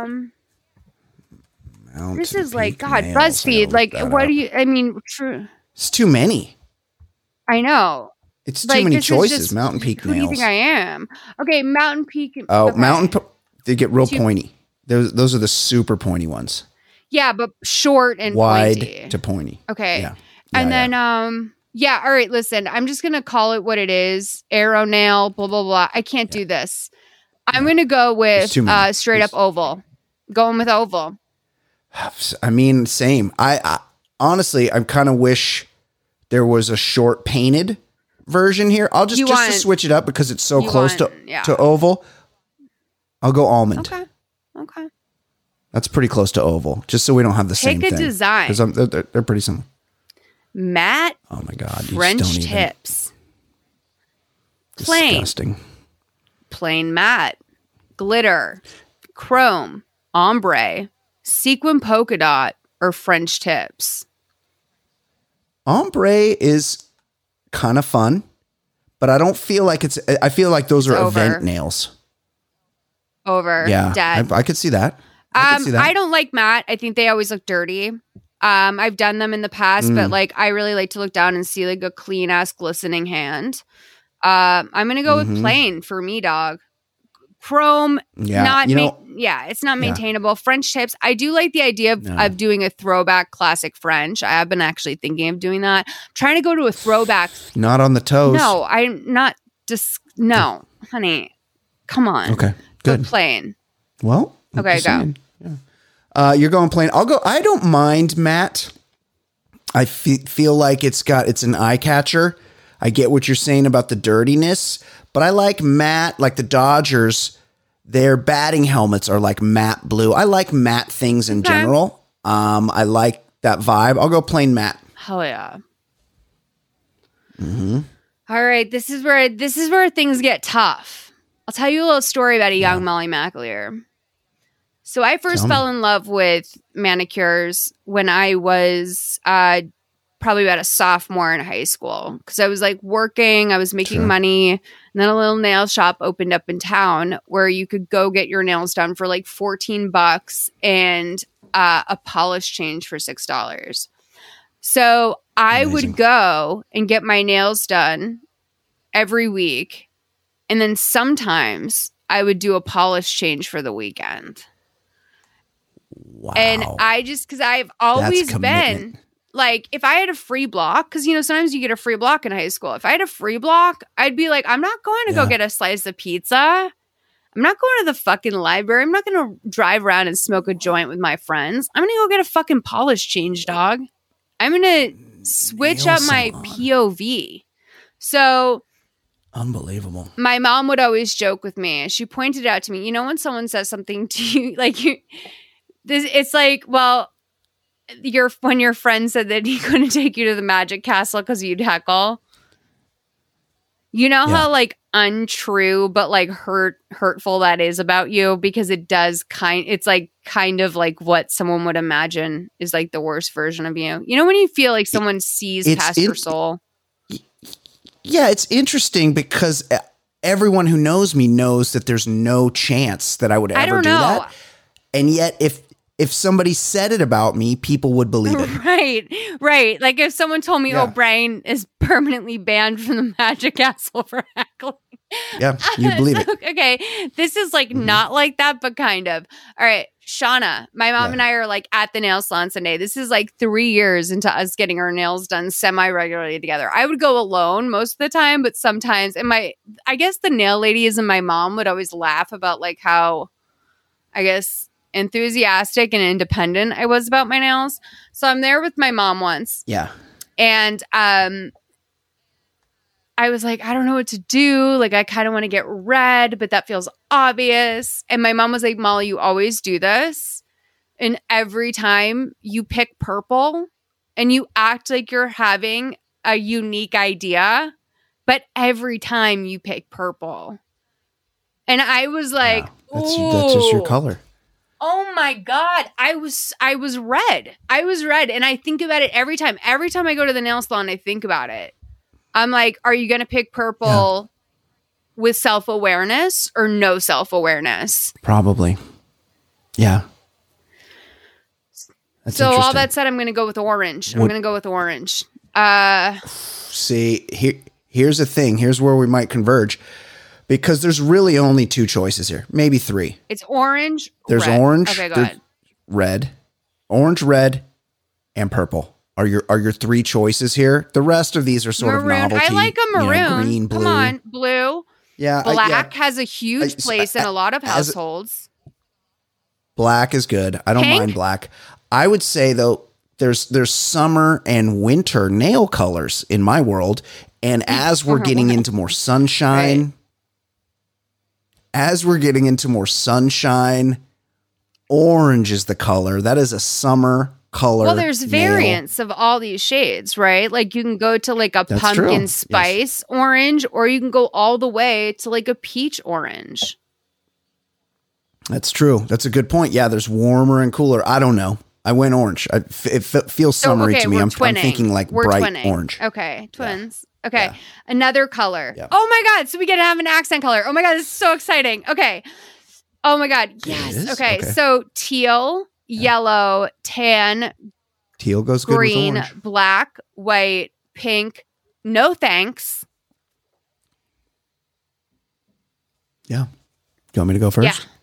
This is like, God, BuzzFeed. Like, what do you, I mean, true. It's too many. I know. It's too many choices. Mountain Peak who nails. Who do you think I am? Okay, Mountain Peak. Oh, okay. They get real pointy. Those are the super pointy ones. Yeah, but short and wide pointy. to pointy. Okay. Yeah. And then, all right, listen, I'm just going to call it what it is. Arrow nail, blah, blah, blah. I can't do this. I'm going to go with straight up oval. Going with oval. I mean, same. I honestly, I kind of wish there was a short painted version here. I'll just to switch it up because it's so close to oval. I'll go almond. Okay. That's pretty close to oval. Just so we don't have the same thing. Pick a design. Because they're pretty similar. Matte. Oh my God. French tips. Plain. Disgusting. Plain matte. Glitter. Chrome. Ombre. Sequin polka dot. Or French tips. Ombre is kind of fun, but I don't feel like I feel like those are event nails. Over. Yeah. Dead. I could see that. I don't like matte. I think they always look dirty. I've done them in the past, but like I really like to look down and see like a clean ass glistening hand. I'm gonna go with plain for me, dog. Chrome, it's not maintainable. French tips. I do like the idea of doing a throwback classic French. I have been actually thinking of doing that. I'm trying to go to a throwback. Not on the toes. No, I'm not. No, honey, come on. Okay, good. Go plain. Well, okay, go. Yeah. You're going plain. I'll go. I don't mind matte. I feel like it's an eye catcher. I get what you're saying about the dirtiness, but I like matte. Like the Dodgers, their batting helmets are like matte blue. I like matte things in general. I like that vibe. I'll go plain matte. Hell yeah. All right, this is where things get tough. I'll tell you a little story about a young Molly McAleer. So I first fell in love with manicures when I was probably about a sophomore in high school, because I was like working, I was making money, and then a little nail shop opened up in town where you could go get your nails done for like $14 and a polish change for $6. So I would go and get my nails done every week And then sometimes I would do a polish change for the weekend. Wow. And I just, because I've always been like, if I had a free block, because, you know, sometimes you get a free block in high school. If I had a free block, I'd be like, I'm not going to go get a slice of pizza. I'm not going to the fucking library. I'm not going to drive around and smoke a joint with my friends. I'm going to go get a fucking polish change, dog. I'm going to switch up my POV. So unbelievable. My mom would always joke with me. She pointed out to me, you know, when someone says something to you, like it's like, well, when your friend said that he couldn't take you to the Magic Castle because you'd heckle. You know how like untrue but like hurtful that is about you, because it's like kind of like what someone would imagine is like the worst version of you. You know when you feel like someone sees past your soul? Yeah, it's interesting because everyone who knows me knows that there's no chance that I would ever do that. And yet if somebody said it about me, people would believe it. Right. Like if someone told me O'Brien is permanently banned from the Magic Castle for heckling. Yeah, you'd believe it. Okay, this is like not like that, but kind of. All right, Shauna, my mom and I are like at the nail salon Sunday. This is like 3 years into us getting our nails done semi-regularly together. I would go alone most of the time, but sometimes, and I guess the nail ladies and my mom would always laugh about like how, I guess, enthusiastic and independent I was about my nails. So I'm there with my mom once. Yeah. And I was like, I don't know what to do. Like, I kind of want to get red, but that feels obvious. And my mom was like, Molly, you always do this. And every time you pick purple and you act like you're having a unique idea, but every time you pick purple. And I was like, that's just your color. Oh my God. I was red. I was red. And I think about it every time. Every time I go to the nail salon, I think about it. I'm like, are you going to pick purple with self-awareness or no self-awareness? Probably. Yeah. That's so all that said, I'm going to go with orange. I'm going to go with orange. See, here's the thing. Here's where we might converge. Because there's really only two choices here. Maybe three. It's orange. There's red. orange. Okay, go ahead. Red. Orange, red, and purple are your three choices here. The rest of these are sort of novelty. I like a maroon. You know, green, blue. Come on, blue. Yeah. Black has a huge place in a lot of households. Black is good. I don't mind black. I would say though, there's summer and winter nail colors in my world. And as we're getting into more sunshine, orange is the color. That is a summer color. Well, there's variants of all these shades, right? Like you can go to like a pumpkin spice orange, or you can go all the way to like a peach orange. That's true. That's a good point. Yeah, there's warmer and cooler. I don't know. I went orange. It feels summery to me. I'm thinking like bright orange. Okay, twins. Yeah. Okay, another color. Yeah. Oh my God, so we get to have an accent color. Oh my God, this is so exciting. Okay. Oh my God, yes. Okay, so teal, yellow, tan, teal goes good green, with orange. Black, white, pink. No thanks. Yeah. You want me to go first? Yeah.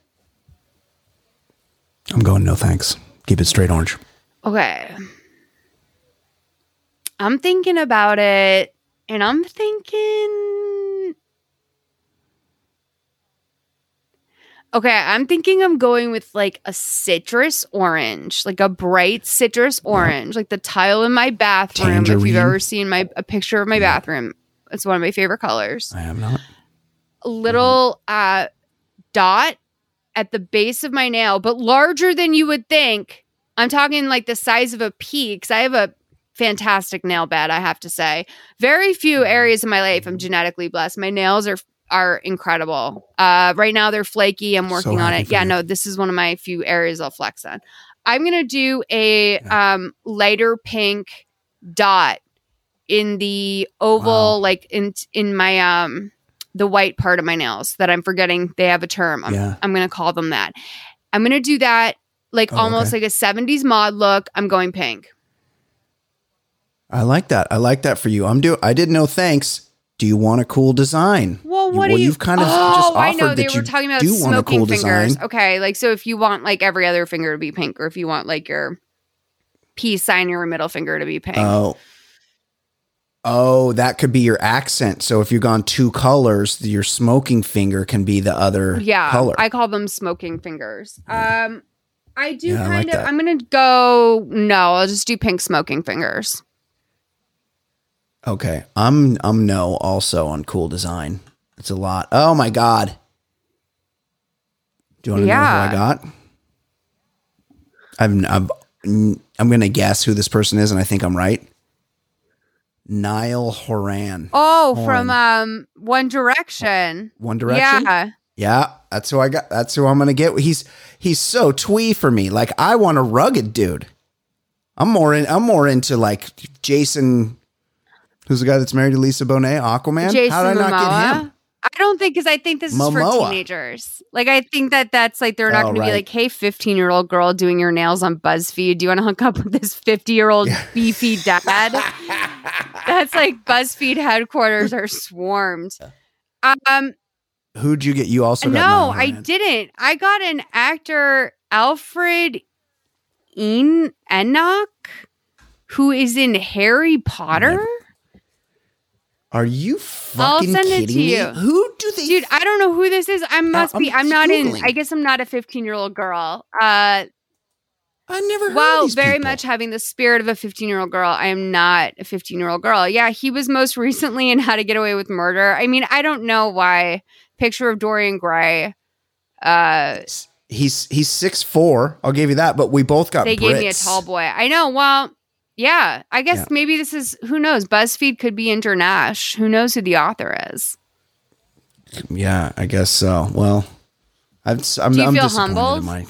I'm going no thanks. Keep it straight orange. Okay. I'm thinking about it, and I'm thinking... Okay, I'm thinking I'm going with like a citrus orange, like a bright citrus orange, like the tile in my bathroom. Tangerine. If you've ever seen a picture of my bathroom, it's one of my favorite colors. I have not. A little dot at the base of my nail, but larger than you would think. I'm talking like the size of a pea, because I have a fantastic nail bed, I have to say. Very few areas of my life I'm genetically blessed. My nails are incredible. Right now they're flaky. I'm working on it. Yeah, no, this is one of my few areas I'll flex on. I'm going to do a lighter pink dot in the oval, like in my the white part of my nails that I'm forgetting. They have a term. I'm going to call them that. I'm going to do that like almost like a 70s mod look. I'm going pink. I like that. I like that for you. I did no thanks. Do you want a cool design? Well, what do you? You've kind of just offered I know they that were you talking about do want a smoking cool fingers. design. Okay, like so if you want like every other finger to be pink, or if you want like your peace sign, your middle finger to be pink. Oh, that could be your accent. So if you've gone 2 colors, your smoking finger can be the other color. I call them smoking fingers. I do Yeah, I like that. I'm gonna go. No, I'll just do pink smoking fingers. Okay. I'm no also on cool design. It's a lot. Oh my God. Do you want to know who I got? I'm going to guess who this person is, and I think I'm right. Niall Horan. Oh, from One Direction. One Direction? Yeah, that's who I got. That's who I'm going to get. He's so twee for me. Like, I want a rugged dude. I'm more into like Jason. Who's the guy that's married to Lisa Bonet? Aquaman? Jason How did I not Momoa? get him? I don't think, because I think this is for teenagers. Like, I think that's like, they're not going to be like, hey, 15-year-old girl doing your nails on BuzzFeed, do you want to hook up with this 50-year-old beefy dad? That's like BuzzFeed headquarters are swarmed. Who'd you get? You also got No, I didn't. I got an actor, Alfred Enoch, who is in Harry Potter. Are you fucking I'll send kidding it to me? you. Who do they? Dude, I don't know who this is. I'm not Googling. I guess I'm not a 15-year-old girl. I never heard While of these very people. much having the spirit of a 15-year-old girl, I am not a 15-year-old girl. Yeah, he was most recently in How to Get Away with Murder. I mean, I don't know why. Picture of Dorian Gray. He's 6'4". I'll give you that. But we both got. They Brits. gave me a tall boy. I know. Well, yeah. I guess maybe this is, who knows? BuzzFeed could be Internash. Who knows who the author is? Yeah, I guess so. Well, I'm Do you feel disappointed humbled? in my.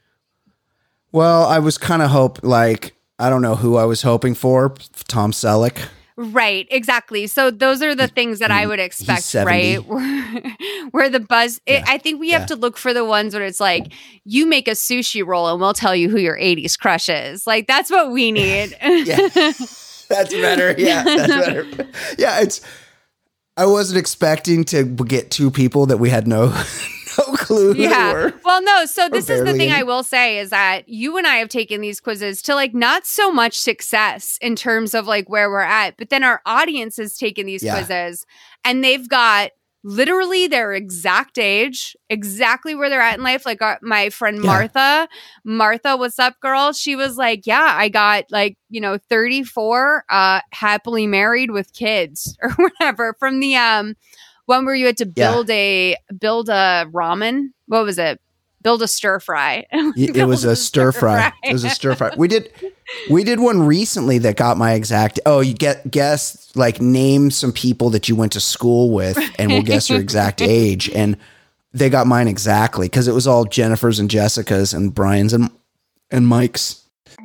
Well, I was kind of I don't know who I was hoping for. Tom Selleck. Right, exactly. So those are the things that I would expect, right? Where the buzz, I think we have to look for the ones where it's like, you make a sushi roll and we'll tell you who your 80s crush is. Like, that's what we need. That's better. Yeah, that's better. Yeah, I wasn't expecting to get 2 people that we had no clue who they were. Well, no. So this is the barely thing any. I will say is that you and I have taken these quizzes to like not so much success in terms of like where we're at, but then our audience has taken these quizzes and they've got literally their exact age, exactly where they're at in life. Like my friend Martha, what's up, girl? She was like, yeah, I got like, 34, happily married with kids or whatever from the, one where you had to build a ramen. What was it? Build a stir fry. It was a stir fry. It was a stir fry. We did one recently that got my exact. Oh, you guess like name some people that you went to school with, and we'll guess your exact age. And they got mine exactly because it was all Jennifer's and Jessica's and Brian's and Mike's.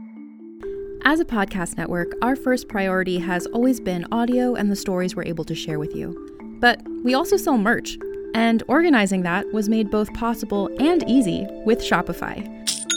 As a podcast network, our first priority has always been audio and the stories we're able to share with you. But we also sell merch, and organizing that was made both possible and easy with Shopify.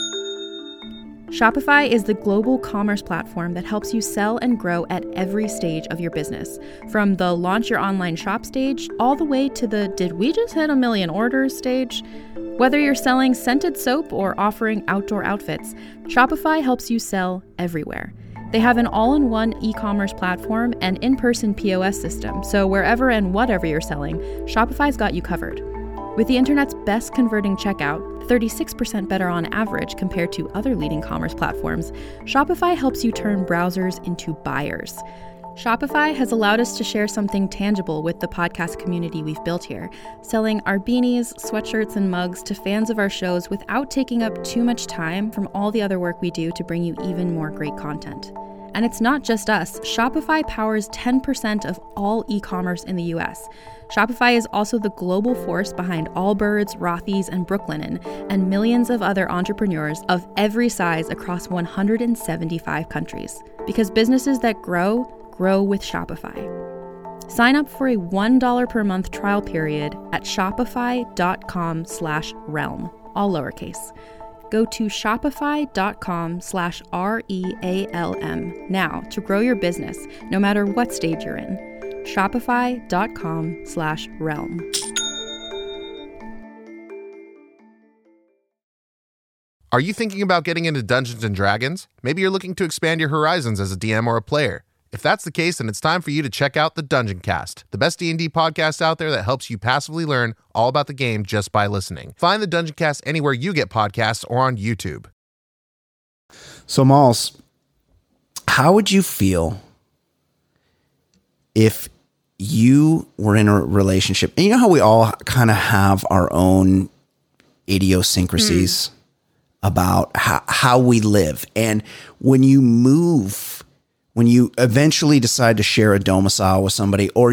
Shopify is the global commerce platform that helps you sell and grow at every stage of your business, from the launch your online shop stage all the way to the did we just hit 1 million orders stage. Whether you're selling scented soap or offering outdoor outfits, Shopify helps you sell everywhere. They have an all-in-one e-commerce platform and in-person POS system, so wherever and whatever you're selling, Shopify's got you covered. With the internet's best converting checkout, 36% better on average compared to other leading commerce platforms, Shopify helps you turn browsers into buyers. Shopify has allowed us to share something tangible with the podcast community we've built here, selling our beanies, sweatshirts, and mugs to fans of our shows without taking up too much time from all the other work we do to bring you even more great content. And it's not just us. Shopify powers 10% of all e-commerce in the US. Shopify is also the global force behind Allbirds, Rothy's, and Brooklinen, and millions of other entrepreneurs of every size across 175 countries. Because businesses that grow with Shopify. Sign up for a $1 per month trial period at shopify.com/realm, all lowercase. Go to shopify.com/REALM now to grow your business, no matter what stage you're in. shopify.com/realm. Are you thinking about getting into Dungeons & Dragons? Maybe you're looking to expand your horizons as a DM or a player. If that's the case, then it's time for you to check out the Dungeon Cast, the best D&D podcast out there that helps you passively learn all about the game just by listening. Find the Dungeon Cast anywhere you get podcasts or on YouTube. So, Malls, how would you feel if you were in a relationship? And you know how we all kind of have our own idiosyncrasies about how we live. And when you move, when you eventually decide to share a domicile with somebody, or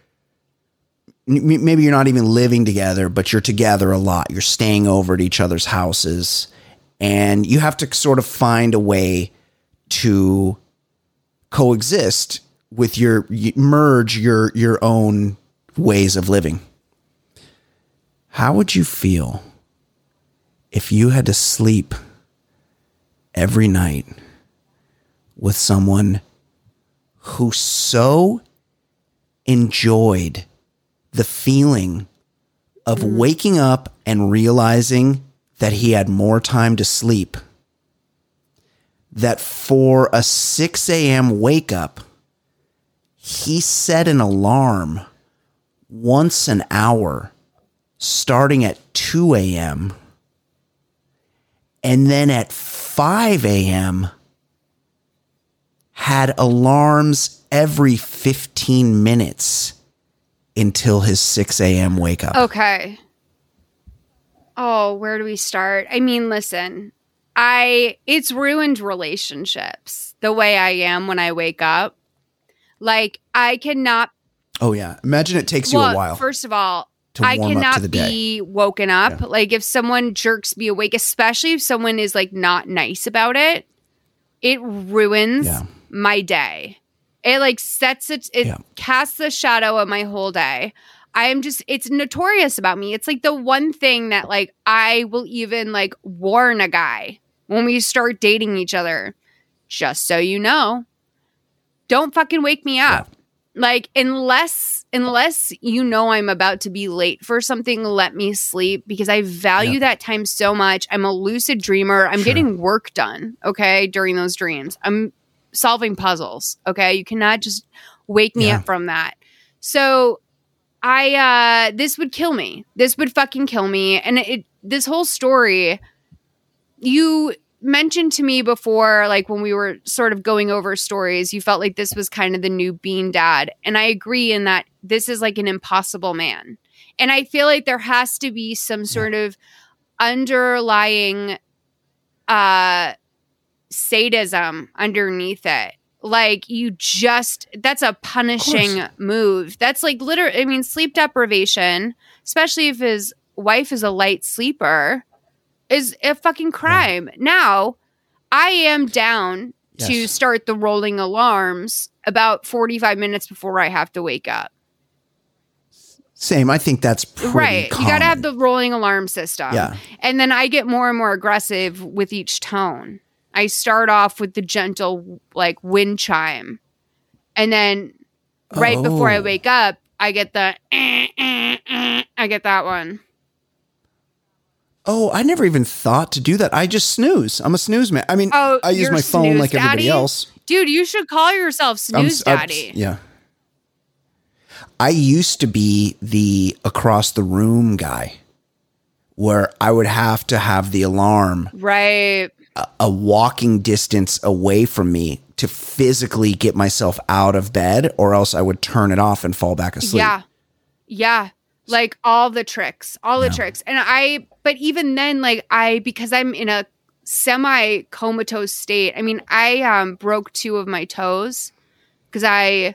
maybe you're not even living together, but you're together a lot. You're staying over at each other's houses, and you have to sort of find a way to coexist with merge your own ways of living. How would you feel if you had to sleep every night with someone who so enjoyed the feeling of waking up and realizing that he had more time to sleep, that for a 6 a.m. wake up, he set an alarm once an hour starting at 2 a.m. and then at 5 a.m. had alarms every 15 minutes until his 6 a.m. wake up? Okay. Oh, where do we start? I mean, listen, it's ruined relationships the way I am when I wake up. Like, I cannot. Oh, yeah. Imagine it takes you a while. First of all, to I warm up to cannot the day. be woken up. Yeah. Like, if someone jerks me awake, especially if someone is like not nice about it, it ruins my day. It like sets it casts the shadow of my whole day. It's notorious about me. It's like the one thing that like I will even like warn a guy when we start dating each other. Just so you know, don't fucking wake me up. Yeah. Like, unless you know I'm about to be late for something, let me sleep, because I value that time so much. I'm a lucid dreamer. I'm getting work done, okay, during those dreams. I'm solving puzzles, okay? You cannot just wake me up from that. So this would kill me. This would fucking kill me. And this whole story, you mentioned to me before, like when we were sort of going over stories, you felt like this was kind of the new Bean Dad. And I agree in that this is like an impossible man. And I feel like there has to be some sort of underlying sadism underneath it. Like, that's a punishing move. That's like literally, I mean, sleep deprivation, especially if his wife is a light sleeper, is a fucking crime. Now, I am down to start the rolling alarms about 45 minutes before I have to wake up. Same. I think that's pretty common. You got to have the rolling alarm system. Yeah. And then I get more and more aggressive with each tone. I start off with the gentle, like, wind chime. And then right before I wake up, I get the I get that one. Oh, I never even thought to do that. I just snooze. I'm a snooze man. I mean, I use my phone like everybody else. Dude, you should call yourself Snooze Daddy. Yeah. I used to be the across the room guy, where I would have to have the alarm a walking distance away from me to physically get myself out of bed, or else I would turn it off and fall back asleep. Yeah. Like all the tricks. And but even then, like because I'm in a semi comatose state. I mean, I broke 2 of my toes because I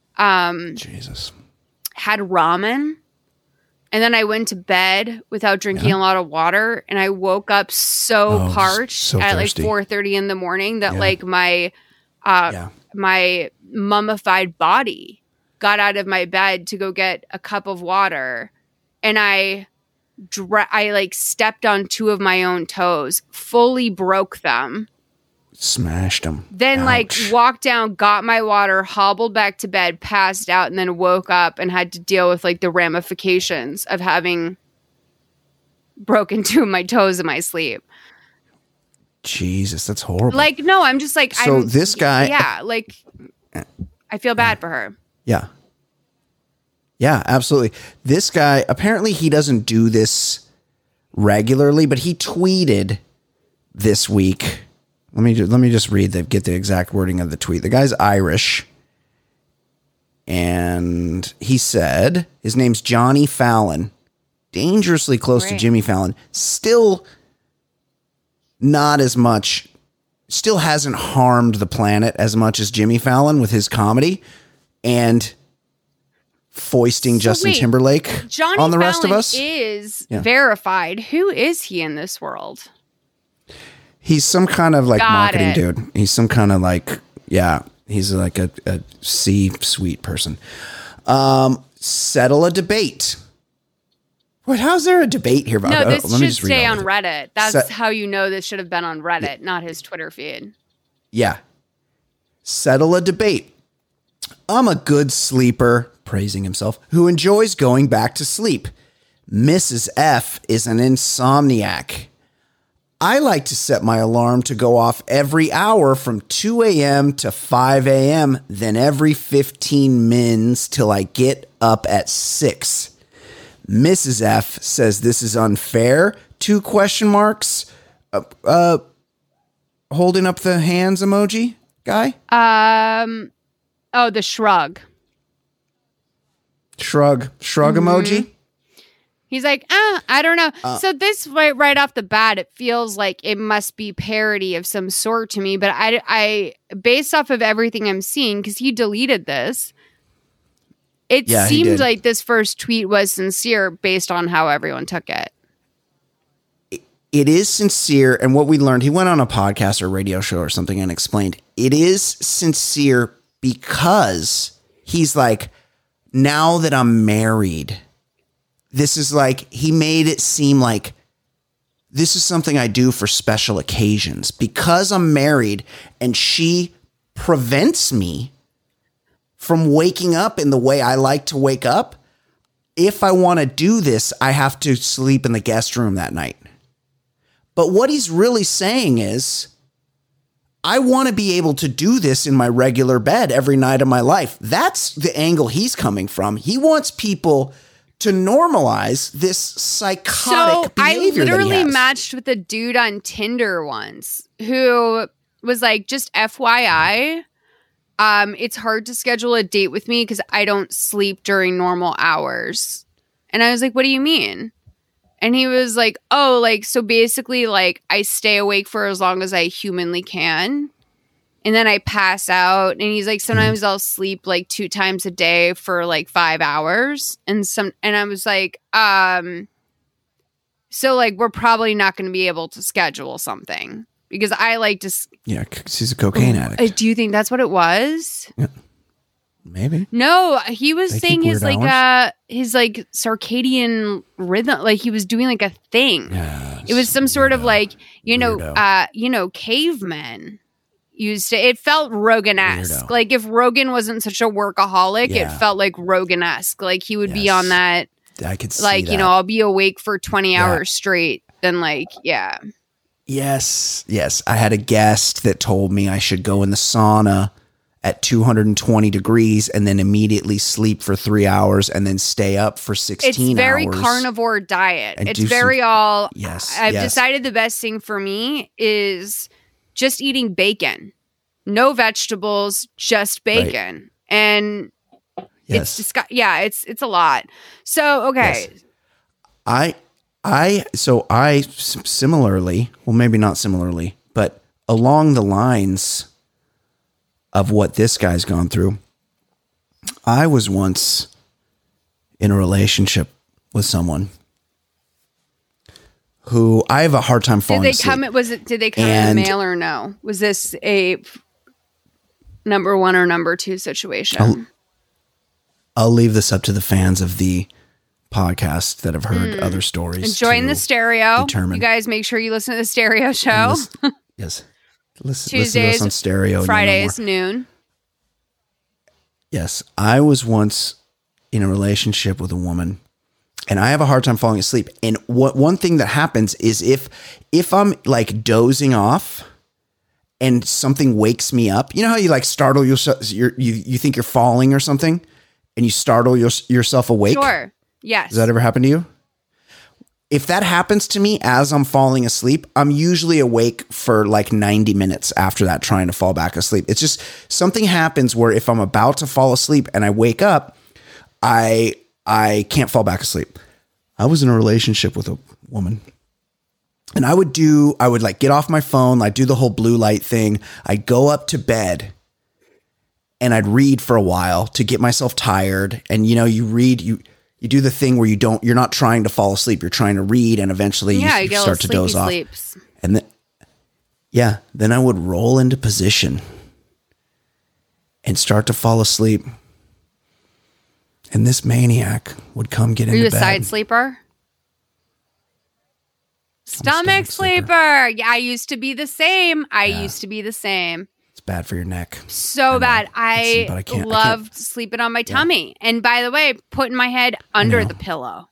had ramen, and then I went to bed without drinking a lot of water, and I woke up so parched at like 4:30 in the morning that like my my mummified body got out of my bed to go get a cup of water, and I like stepped on 2 of my own toes, fully broke them, Smashed him. Then walked down, got my water, hobbled back to bed, passed out, and then woke up and had to deal with the ramifications of having broken two of my toes in my sleep. Jesus, that's horrible. No, I'm just so this guy. Yeah, I feel bad for her. Yeah. Yeah, absolutely. This guy, apparently he doesn't do this regularly, but he tweeted this week. Let me just get the exact wording of the tweet. The guy's Irish. And he said, his name's Johnny Fallon. Dangerously close to Jimmy Fallon. Still not as much, still hasn't harmed the planet as much as Jimmy Fallon with his comedy and foisting Justin Timberlake Johnny on the rest Fallon of us. Is verified. Who is he in this world? He's some kind of marketing dude. He's some kind of he's like a C-suite person. Settle a debate. Wait, how's there a debate here? No, this should stay on Reddit. That's how you know this should have been on Reddit, not his Twitter feed. Yeah. Settle a debate. I'm a good sleeper, praising himself, who enjoys going back to sleep. Mrs. F is an insomniac. I like to set my alarm to go off every hour from 2 a.m. to 5 a.m., then every 15 mins till I get up at 6. Mrs. F says this is unfair. 2 question marks. Holding up the hands emoji guy. Oh, the shrug. Shrug emoji. He's like, I don't know. So this right off the bat, it feels like it must be parody of some sort to me. But I based off of everything I'm seeing, because he deleted this. It seemed like this first tweet was sincere based on how everyone took it. It is sincere. And what we learned, he went on a podcast or radio show or something and explained it is sincere because he's like, now that I'm married, this is he made it seem like this is something I do for special occasions because I'm married and she prevents me from waking up in the way I like to wake up. If I want to do this, I have to sleep in the guest room that night. But what he's really saying is, I want to be able to do this in my regular bed every night of my life. That's the angle he's coming from. He wants people to normalize this psychotic behavior. I literally that he has. matched with a dude on Tinder once who was like, just FYI, it's hard to schedule a date with me because I don't sleep during normal hours. And I was like, what do you mean? And he was like, so basically, I stay awake for as long as I humanly can. And then I pass out. And he's like, sometimes I'll sleep 2 times a day for 5 hours. And I was like, so we're probably not going to be able to schedule something because I like to. Yeah, because he's a cocaine addict. Do you think that's what it was? Yeah. Maybe. No, he was saying his circadian rhythm, he was doing a thing. Yes, it was some sort of cavemen used to. It felt Rogan-esque. If Rogan wasn't such a workaholic, it felt like Rogan-esque. He would be on that. I could see that. I'll be awake for 20 hours straight. Then Yes. I had a guest that told me I should go in the sauna at 220 degrees and then immediately sleep for 3 hours and then stay up for 16 hours. It's very carnivore diet. It's very Yes. I've decided the best thing for me is just eating bacon. No vegetables, just bacon. Right. And it's it's a lot. So, okay. Yes. I similarly, well, maybe not similarly, but along the lines of what this guy's gone through. I was once in a relationship with someone who I have a hard time falling asleep. Did they come in the mail or no? Was this a number 1 or number 2 situation? I'll leave this up to the fans of the podcast that have heard other stories. Enjoying the stereo. You guys make sure you listen to the stereo show. Yes. Listen to Tuesdays, us on stereo. and you'll know Fridays, more. noon. Yes, I was once in a relationship with a woman, and I have a hard time falling asleep. And one thing that happens is if I'm like dozing off and something wakes me up, you know how you like startle yourself, you think you're falling or something, and you startle yourself awake. Sure. Yes. Does that ever happen to you? If that happens to me as I'm falling asleep, I'm usually awake for like 90 minutes after that, trying to fall back asleep. It's just something happens where if I'm about to fall asleep and I wake up, I can't fall back asleep. I was in a relationship with a woman, and I would like get off my phone, like do the whole blue light thing. I'd go up to bed and I'd read for a while to get myself tired. And you know, you read, you do the thing where you're not trying to fall asleep. You're trying to read, and eventually you get start to doze off. sleeps. And then I would roll into position and start to fall asleep. And this maniac would come get into Are you a bed. side sleeper? Stomach sleeper. Yeah, I used to be the same. It's bad for your neck. So bad. But I can't- loved sleeping on my tummy. And by the way, putting my head under the pillow.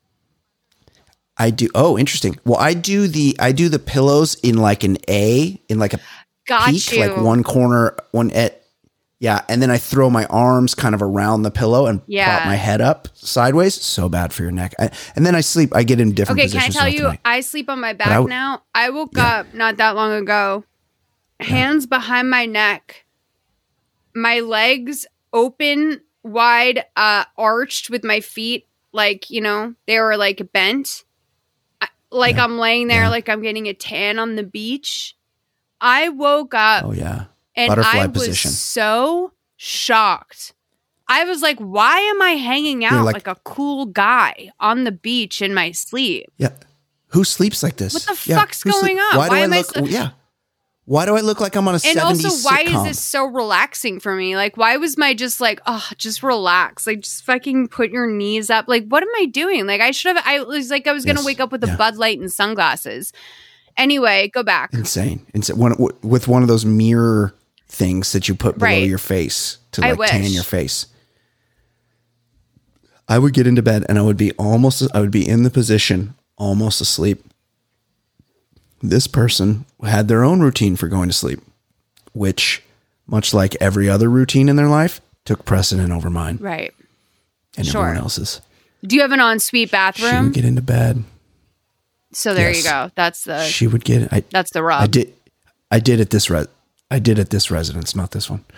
I do. Oh, interesting. Well, I do the pillows in like an A, in like a Got peak, you. like one corner, one at. Yeah, and then I throw my arms kind of around the pillow and prop my head up sideways. So bad for your neck. And then I sleep. I get in different Okay, positions. can I tell throughout the you, night. I sleep on my back now. I woke up not that long ago, hands behind my neck, my legs open, wide, arched with my feet, like, you know, they were like bent. I'm laying there like I'm getting a tan on the beach. I woke up. Oh, yeah. And Butterfly I position. was so shocked. I was like, why am I hanging out like a cool guy on the beach in my sleep? Yeah. Who sleeps like this? What the fuck's going on? Why do I look? Yeah. Why do I look like I'm on a 70s And also, why sitcom? is this so relaxing for me? Like, why was my just like, oh, just relax. Like, just fucking put your knees up. Like, what am I doing? Like, I should have, I was like, I was going to wake up with a Bud Light and sunglasses. Anyway, go back. Insane. With one of those mirror things that you put below your face to like tan your face. I would get into bed and I would be in the position, almost asleep. This person had their own routine for going to sleep, which, much like every other routine in their life, took precedent over mine. Right. And everyone else's. Do you have an ensuite bathroom? She would get into bed. So there you go. That's the. She would get. That's the rub. I did at this residence, not this one.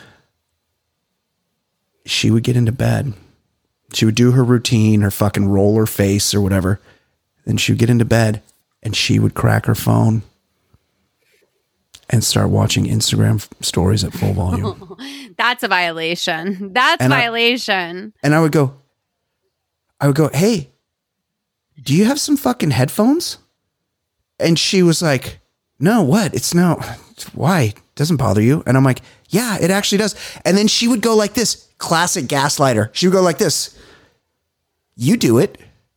She would get into bed. She would do her routine, her fucking roll her face or whatever. Then she would get into bed and she would crack her phone and start watching Instagram stories at full volume. That's a violation. That's a violation. And I would go, hey, do you have some fucking headphones? And she was like, no, what? Why? It doesn't bother you? And I'm like, yeah, it actually does. And then she would go like this, classic gaslighter. She would go like this. You do it.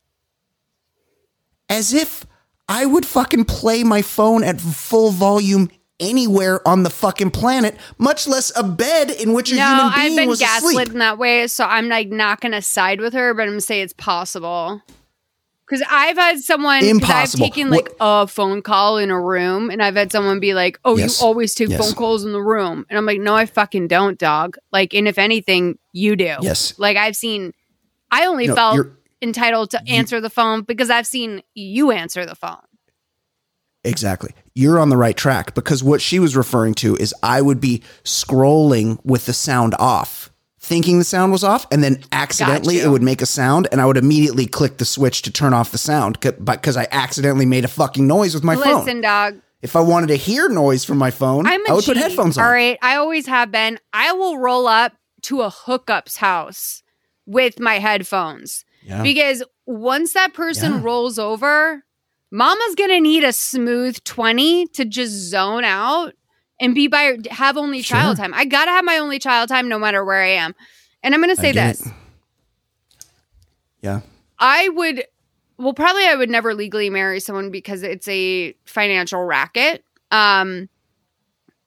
As if I would fucking play my phone at full volume anywhere on the fucking planet, much less a bed in which a human being was asleep. I've been gaslit in that way, so I'm like not going to side with her, but I'm going to say it's possible. Because I've had someone, I've taken like a phone call in a room, and I've had someone be like, oh, you always take phone calls in the room. And I'm like, no, I fucking don't, dog. Like, and if anything, you do. Yes. Like, I only felt entitled to answer the phone because I've seen you answer the phone. Exactly. You're on the right track, because what she was referring to is I would be scrolling with the sound off, thinking the sound was off, and then accidentally it would make a sound, and I would immediately click the switch to turn off the sound because I accidentally made a fucking noise with my phone. Listen, dog. If I wanted to hear noise from my phone, I would put headphones on. All right. I always have been. I will roll up to a hookup's house with my headphones. Yeah. Because once that person rolls over, mama's going to need a smooth 20 to just zone out and have only child time. I got to have my only child time no matter where I am. And I'm going to say this. Yeah. I would never legally marry someone because it's a financial racket.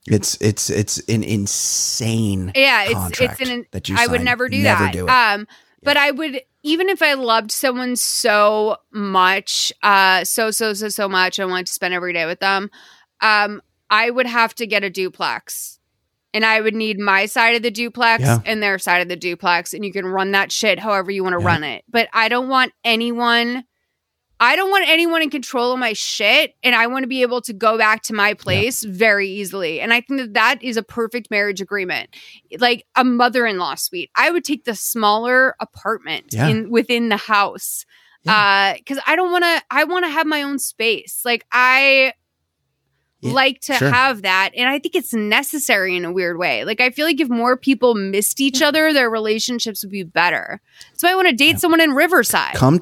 It's an insane contract that you I would signed. never do Never that. do it. But I would, even if I loved someone so much, so much, I wanted to spend every day with them, I would have to get a duplex. And I would need my side of the duplex and their side of the duplex. And you can run that shit however you want to run it. But I don't want anyone in control of my shit. And I want to be able to go back to my place very easily. And I think that is a perfect marriage agreement. Like a mother-in-law suite. I would take the smaller apartment within the house. Because I want to have my own space. Like I like to have that. And I think it's necessary in a weird way. Like I feel like if more people missed each other, their relationships would be better. So I want to date someone in Riverside. Come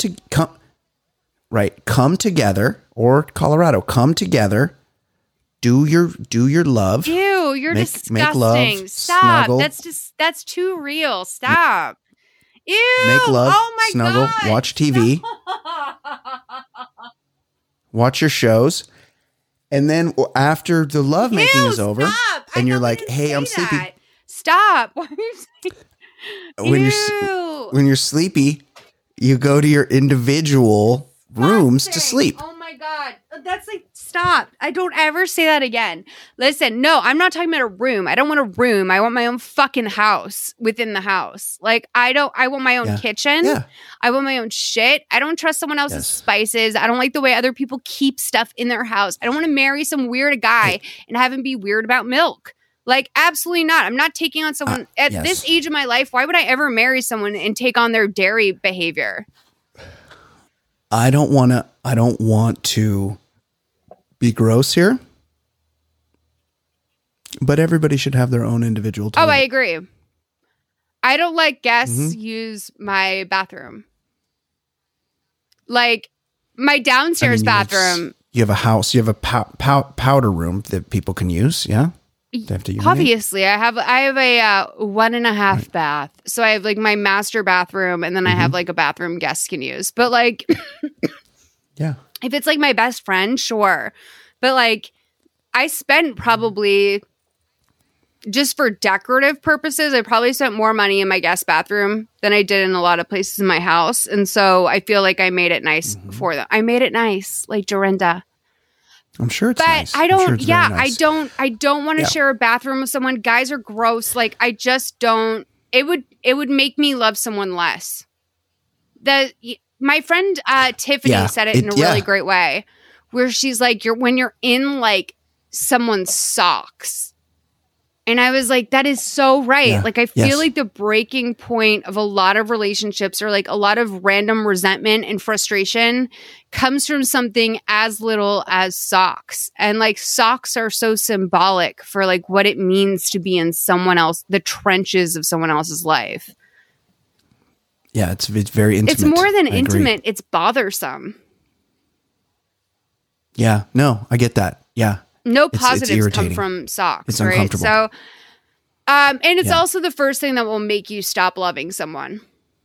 together, or Colorado. Come together. Do your love. Ew, you're disgusting. Make love. Stop. Snuggle. That's too real. Stop. Ew. Make love. Oh my snuggle. God. Watch TV. Watch your shows. And then after the lovemaking is over, and you're like, "Hey, I'm sleepy." Stop. Why are you saying? When you're sleepy, you go to your individual rooms to sleep. Oh my God. That's like, stop. I don't ever say that again. Listen, no, I'm not talking about a room. I don't want a room. I want my own fucking house within the house. Like, I want my own kitchen. Yeah. I want my own shit. I don't trust someone else's spices. I don't like the way other people keep stuff in their house. I don't want to marry some weird guy and have him be weird about milk. Like, absolutely not. I'm not taking on someone at this age of my life. Why would I ever marry someone and take on their dairy behavior? I don't want to be gross here, but everybody should have their own individual toilet. Oh, I agree. I don't let guests use my bathroom. Like my downstairs bathroom. You have a house. You have a powder room that people can use. Yeah. They have to urinate. Obviously, I have a 1.5 bath. So I have like my master bathroom, and then I have like a bathroom guests can use. But like, if it's like my best friend, sure. But like, I spent probably just for decorative purposes, I probably spent more money in my guest bathroom than I did in a lot of places in my house. And so I feel like I made it nice for them. I made it nice, like Dorinda. I'm sure it's nice. But I don't, sure it's very nice. I don't want to share a bathroom with someone. Guys are gross. Like, I just don't, it would make me love someone less. My friend Tiffany said it in a really great way, where she's like, when you're in like someone's socks. And I was like, that is so right. Yeah. Like, I feel like the breaking point of a lot of relationships, or like a lot of random resentment and frustration, comes from something as little as socks. And like, socks are so symbolic for like what it means to be in someone else, the trenches of someone else's life. Yeah, it's very intimate. It's more than intimate. It's bothersome. Yeah, no, I get that. Yeah. No positives come from socks, it's right? Uncomfortable. So, and it's also the first thing that will make you stop loving someone.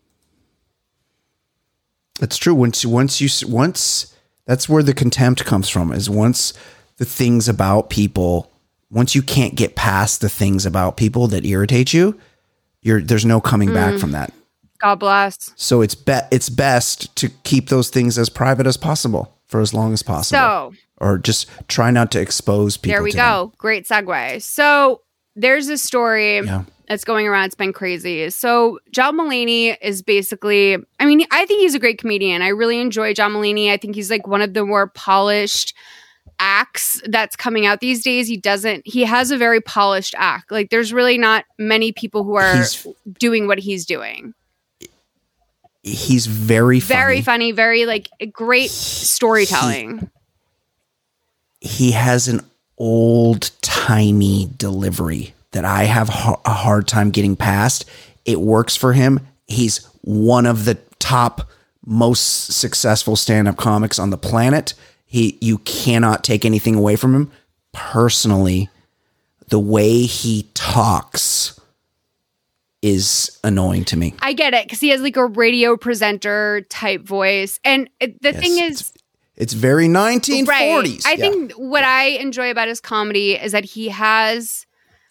That's true. Once that's where the contempt comes from, is once the things about people, once you can't get past the things about people that irritate you, there's no coming back from that. God bless. So it's best to keep those things as private as possible for as long as possible. Or just try not to expose people. There we go. Great segue. So there's a story that's going around. It's been crazy. So John Mulaney is basically, I mean, I think he's a great comedian. I really enjoy John Mulaney. I think he's like one of the more polished acts that's coming out these days. He has a very polished act. Like, there's really not many people who are doing what he's doing. He's very funny. Very funny. Very like great storytelling. He has an old-timey delivery that I have a hard time getting past. It works for him. He's one of the top, most successful stand-up comics on the planet. You cannot take anything away from him. Personally, the way he talks is annoying to me. I get it, because he has like a radio presenter type voice. And the thing is, It's very 1940s. Right. I think what I enjoy about his comedy is that he has,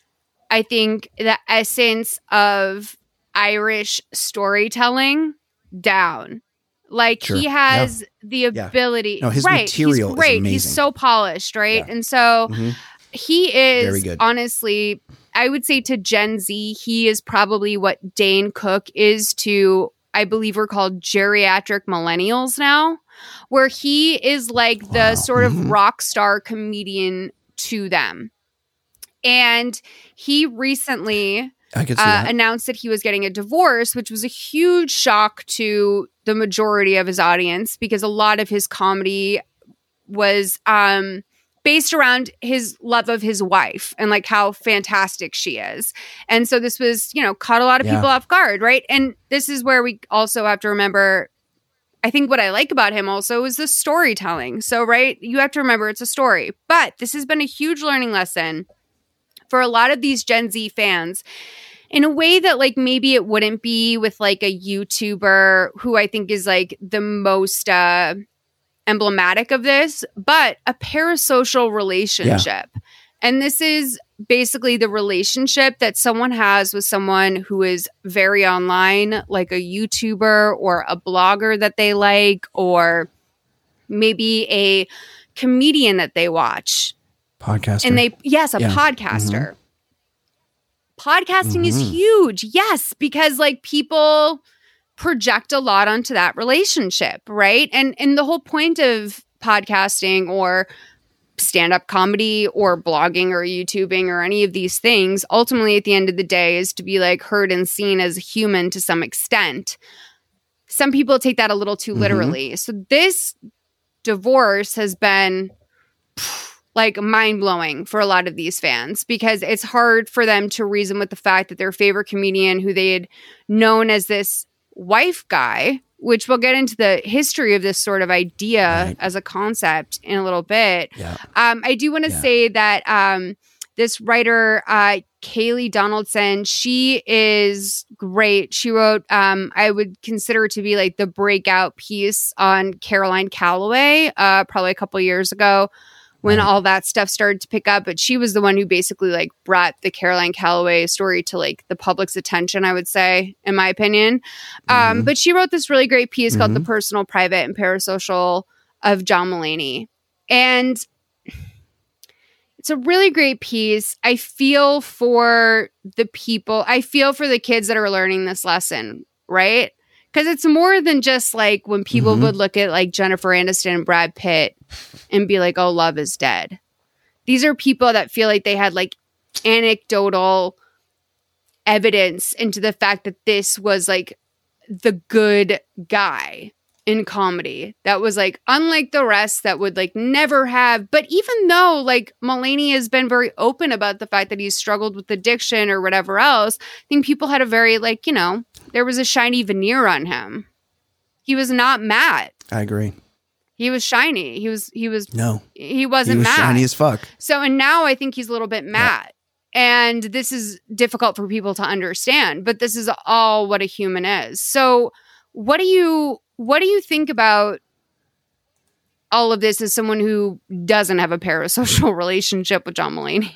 I think, the essence of Irish storytelling down. Like he has the ability. No, his material he's great. is amazing. He's so polished, right? And so he is very good. Honestly, I would say to Gen Z, he is probably what Dane Cook is to, I believe we're called geriatric millennials now, where he is like the sort of rock star comedian to them. And he recently announced that he was getting a divorce, which was a huge shock to the majority of his audience because a lot of his comedy was based around his love of his wife and like how fantastic she is. And so this was, caught a lot of people off guard, right? And this is where we also have to remember, I think what I like about him also is the storytelling. So, right, you have to remember it's a story. But this has been a huge learning lesson for a lot of these Gen Z fans in a way that like maybe it wouldn't be with like a YouTuber who I think is like the most emblematic of this, but a parasocial relationship. Yeah. And this is basically the relationship that someone has with someone who is very online, like a YouTuber or a blogger that they like, or maybe a comedian that they watch. Podcaster. And podcaster. Podcasting is huge. Yes, because like people project a lot onto that relationship, right? And the whole point of podcasting or stand-up comedy or blogging or YouTubing or any of these things, ultimately at the end of the day is to be like heard and seen as a human to some extent. Some people take that a little too literally. So this divorce has been like mind-blowing for a lot of these fans because it's hard for them to reason with the fact that their favorite comedian who they had known as this wife guy, which we'll get into the history of this sort of idea as a concept in a little bit. Yeah. I do want to say that this writer, Kaylee Donaldson, she is great. She wrote, I would consider to be like the breakout piece on Caroline Calloway, probably a couple years ago when all that stuff started to pick up. But she was the one who basically like brought the Caroline Calloway story to like the public's attention, I would say, in my opinion. But she wrote this really great piece called The Personal, Private, and Parasocial of John Mulaney. And it's a really great piece. I feel for the people. I feel for the kids that are learning this lesson, right? Because it's more than just like when people would look at like Jennifer Aniston and Brad Pitt and be like, oh, love is dead. These are people that feel like they had like anecdotal evidence into the fact that this was like the good guy in comedy that was like unlike the rest that would like never have. But even though like Mulaney has been very open about the fact that he's struggled with addiction or whatever else, I think people had a very like, there was a shiny veneer on him. He was not Matt. I agree. He was shiny. He wasn't he was Matt. Shiny as fuck. So, and now I think he's a little bit Matt. And this is difficult for people to understand, but this is all what a human is. So what do you think about all of this as someone who doesn't have a parasocial relationship with John Mulaney?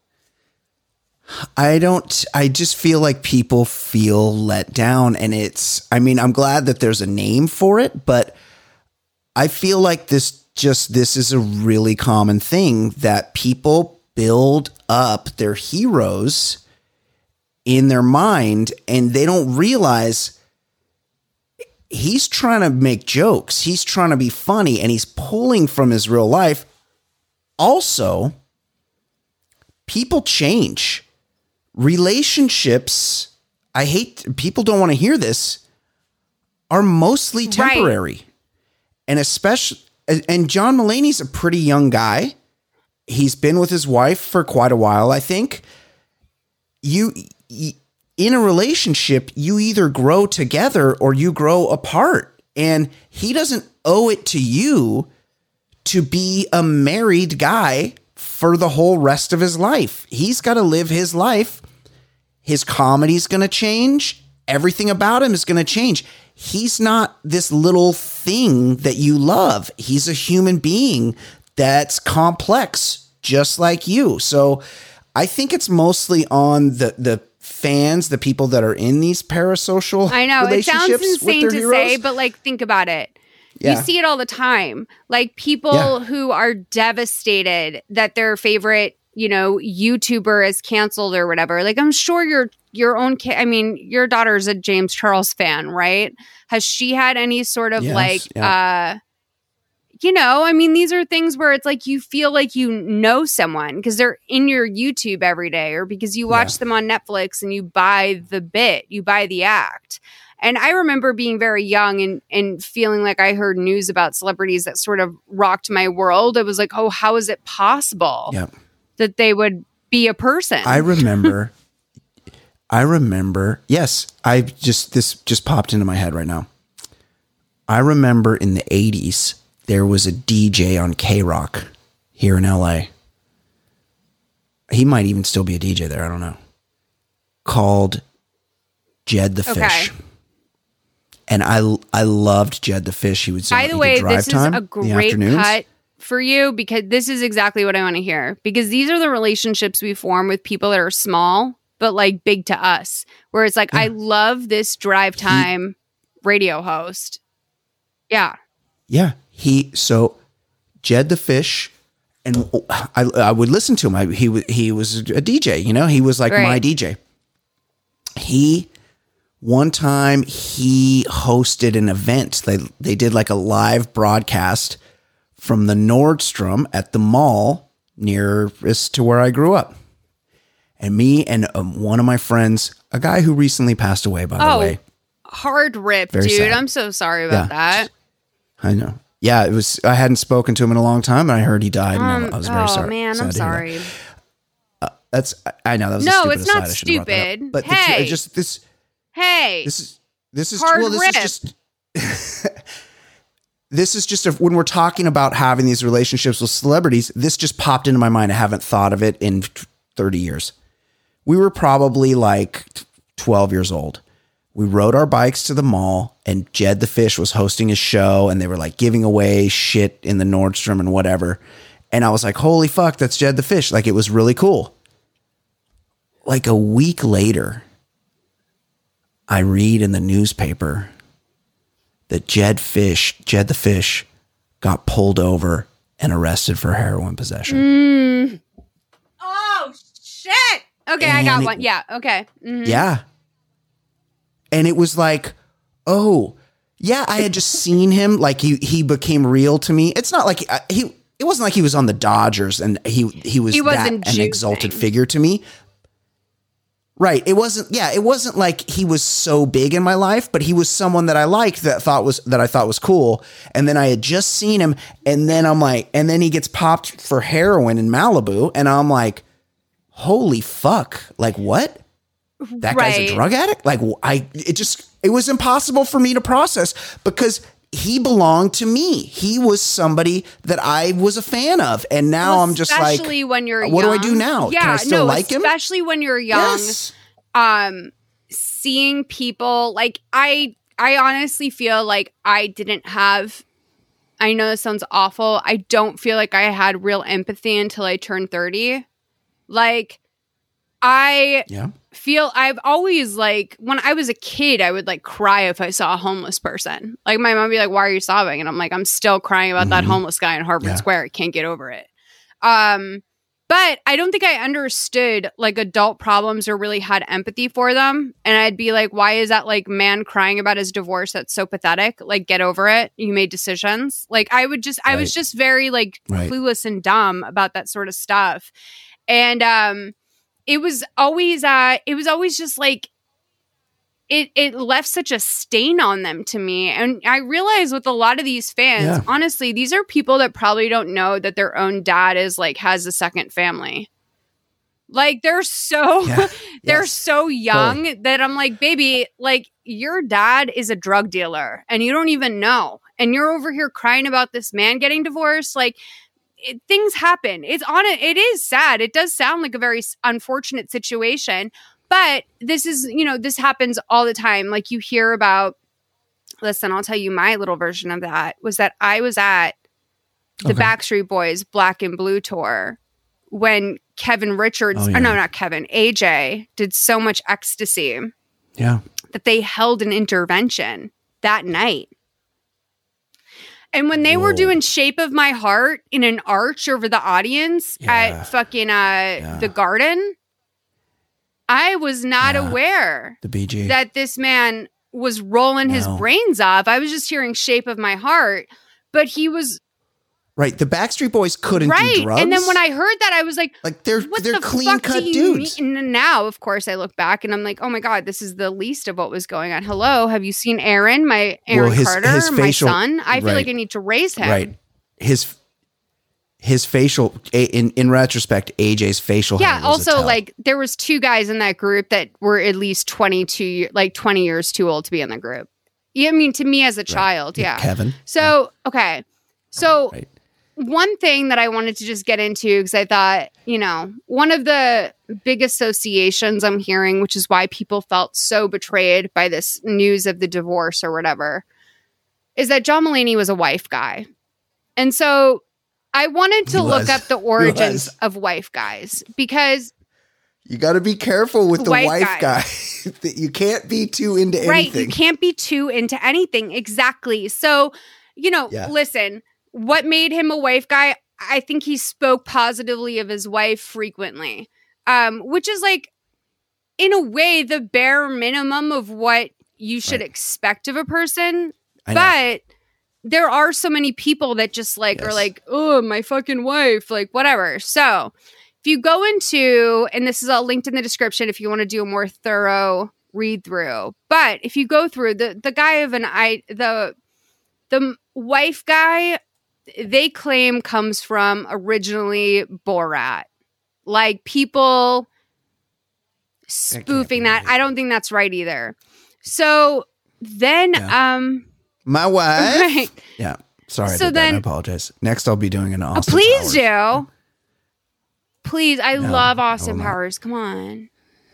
I just feel like people feel let down, and I'm glad that there's a name for it, but I feel like this is a really common thing that people build up their heroes in their mind and they don't realize he's trying to make jokes. He's trying to be funny and he's pulling from his real life. Also, people change. Relationships, people don't want to hear this, are mostly temporary. Right. And and John Mulaney's a pretty young guy. He's been with his wife for quite a while, I think. In a relationship, you either grow together or you grow apart. And he doesn't owe it to you to be a married guy for the whole rest of his life. He's got to live his life. His comedy's going to change. Everything about him is going to change. he's not this little thing that you love. He's a human being that's complex, just like you. So I think it's mostly on the fans, the people that are in these parasocial I know, it sounds relationships with insane their to heroes. say, but like, think about it. Yeah. You see it all the time. Like people who are devastated that their favorite, you know, YouTuber is canceled or whatever. Like, I'm sure your own kid, I mean, your daughter's a James Charles fan, right? Has she had any sort of you know, I mean, these are things where it's like you feel like you know someone because they're in your YouTube every day, or because you watch them on Netflix and you buy the bit, you buy the act. And I remember being very young and feeling like I heard news about celebrities that sort of rocked my world. It was like, oh, how is it possible that they would be a person? I remember. Yes, this just popped into my head right now. I remember in the 80s, there was a DJ on K-Rock here in LA. He might even still be a DJ there. I don't know. Called Jed the Fish. And I loved Jed the Fish. He was By the way, this is a great cut for you because this is exactly what I want to hear. Because these are the relationships we form with people that are small, but like big to us. Where it's like, I love this drive time radio host. Yeah. Yeah. So Jed the Fish, and I would listen to him. He was a DJ, you know, he was like my DJ. One time he hosted an event. They did like a live broadcast from the Nordstrom at the mall nearest to where I grew up. And me and one of my friends, a guy who recently passed away, by the way. Hard rip, Very dude. sad. I'm so sorry about that. I know. Yeah, it was. I hadn't spoken to him in a long time, and I heard he died, and I was very sorry. Oh man, I'm sorry. I know that was no, a stupid it's not aside. I shouldn't have brought that up. stupid. But Hey, this is hard well, this rip. is just this is just when we're talking about having these relationships with celebrities. This just popped into my mind. I haven't thought of it in 30 years. We were probably like 12 years old. We rode our bikes to the mall, and Jed the Fish was hosting his show, and they were like giving away shit in the Nordstrom and whatever. And I was like, holy fuck, that's Jed the Fish. Like, it was really cool. Like a week later, I read in the newspaper that Jed the Fish got pulled over and arrested for heroin possession. Oh, shit. Okay, I got one. Yeah, okay. Mm-hmm. Yeah. And it was like, oh, yeah, I had just seen him. Like he became real to me. It's not like it wasn't like he was on the Dodgers and he was that an exalted figure to me. Right. It wasn't like he was so big in my life, but he was someone that I liked that I thought was cool. And then I had just seen him, and then I'm like, and then he gets popped for heroin in Malibu, and I'm like, holy fuck. Like, what? That guy's a drug addict? Like, it was impossible for me to process because he belonged to me. He was somebody that I was a fan of. And now I'm just like, especially when you're what young. do I do now? Yeah, Can I still like him? Especially when you're young. Yes. Seeing people like I honestly feel like I didn't have, I know this sounds awful. I don't feel like I had real empathy until I turned 30. Like, I feel I've always, like, when I was a kid, I would like cry if I saw a homeless person. Like, my mom would be like, why are you sobbing? And I'm like, I'm still crying about that homeless guy in Harvard Square. I can't get over it. But I don't think I understood like adult problems or really had empathy for them. And I'd be like, why is that like man crying about his divorce? That's so pathetic. Like, get over it. You made decisions. Like, I was just very like clueless and dumb about that sort of stuff. And, it was always just like, it left such a stain on them to me. And I realize with a lot of these fans, honestly, these are people that probably don't know that their own dad is like, has a second family. Like, they're so, so young that I'm like, baby, like, your dad is a drug dealer and you don't even know. And you're over here crying about this man getting divorced. Like, things happen. It is sad. It does sound like a very unfortunate situation, but this is, this happens all the time. Like, you hear about listen, I'll tell you my little version of that was that I was at the Backstreet Boys Black and Blue tour when Kevin Richards, no, not Kevin, AJ did so much ecstasy that they held an intervention that night. And when they were doing Shape of My Heart in an arch over the audience at fucking the Garden, I was not aware the BG that this man was rolling his brains off. I was just hearing Shape of My Heart, but he was right. The Backstreet Boys couldn't do drugs. And then when I heard that, I was like they're clean cut dudes. And now, of course, I look back and I'm like, oh my God, this is the least of what was going on. Hello, have you seen Aaron, Carter, my son? I feel like I need to raise him. Right. His facial, in retrospect, AJ's facial hair was also a tell. like there was 2 guys in that group that were at least 20 years too old to be in the group. I mean, to me as a child, Kevin. So, okay. So one thing that I wanted to just get into, because I thought, one of the big associations I'm hearing, which is why people felt so betrayed by this news of the divorce or whatever, is that John Mulaney was a wife guy. And so I wanted to look up the origins of wife guys, because you got to be careful with the wife guy. You can't be too into anything. Right. You can't be too into anything. Exactly. So, listen, what made him a wife guy? I think he spoke positively of his wife frequently, which is like, in a way, the bare minimum of what you should expect of a person. But there are so many people that just are like, oh, my fucking wife, like whatever. So if you go into, and this is all linked in the description if you want to do a more thorough read through, but if you go through the guy of the wife guy, they claim comes from originally Borat, like people spoofing that. I don't think that's right either. So then, my wife. Right. Yeah. Sorry. So I apologize. Next, I'll be doing an Austin Please Powers. do. Please. I love Austin Powers. Come on.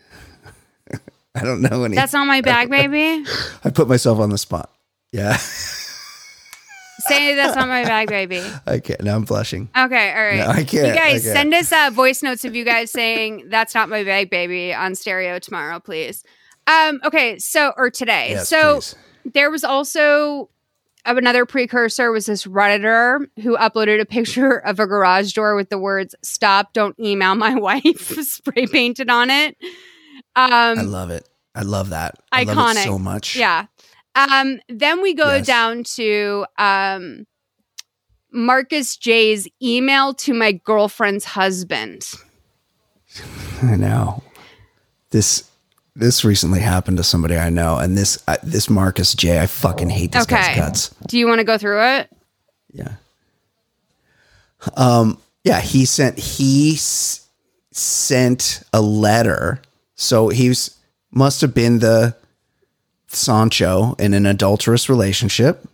I don't know any. That's not my bag, baby. I put myself on the spot. Yeah. Say that's not my bag, baby. I can't. Now I'm blushing. Okay. All right. No, I can't. You guys send us voice notes of you guys saying that's not my bag, baby on stereo tomorrow, please. Okay. Or today. Yes, so please. There was also another precursor was this Redditor who uploaded a picture of a garage door with the words "Stop, don't email my wife" spray painted on it. I love it. I love that. Iconic. I love it so much. Yeah. Then we go down to Marcus J's email to my girlfriend's husband. I know. This recently happened to somebody I know, and this Marcus J, I fucking hate this guy's guts. Do you want to go through it? Yeah. Yeah, he sent a letter. So must have been the Sancho in an adulterous relationship.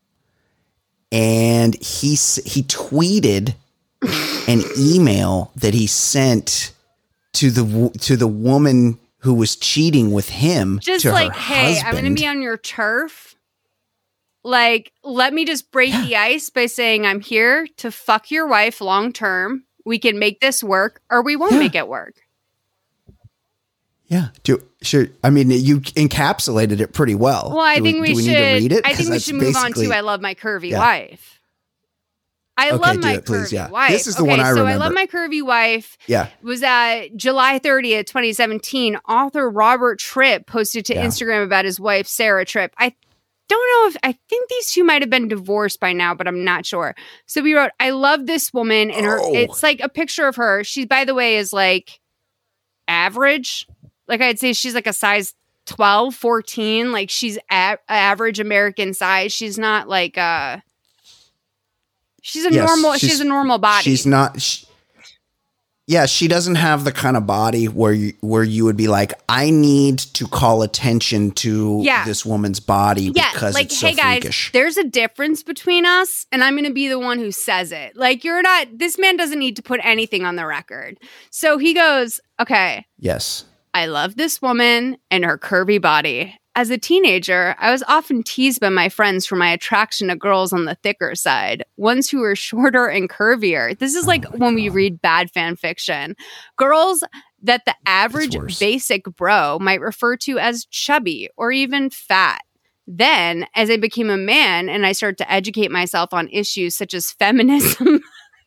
And he tweeted an email that he sent to the woman who was cheating with him. Just to like, her hey, husband. I'm going to be on your turf. Like, let me just break the ice by saying I'm here to fuck your wife long term. We can make this work, or we won't make it work. Yeah. I mean, you encapsulated it pretty well. Well, I think we should. Need to read it? I think we should move on to I love my curvy wife. I love my curvy wife. This is the one I remember. So I love my curvy wife. Yeah. Was July 30th, 2017. Author Robert Tripp posted to Instagram about his wife, Sarah Tripp. I don't know I think these two might have been divorced by now, but I'm not sure. So we wrote, I love this woman. And it's like a picture of her. She, by the way, is like average. Like I'd say she's like a size 12, 14. Like she's average American size. She's not like she's a normal. She has a normal body. She's not. She doesn't have the kind of body where you would be like, I need to call attention to this woman's body because like, it's so freakish. Guys, there's a difference between us, and I'm going to be the one who says it. Like, you're not. This man doesn't need to put anything on the record. So he goes, okay. Yes. I love this woman and her curvy body. As a teenager, I was often teased by my friends for my attraction to girls on the thicker side, ones who were shorter and curvier. This is like when we read bad fan fiction. Girls that the average basic bro might refer to as chubby or even fat. Then, as I became a man and I started to educate myself on issues such as feminism,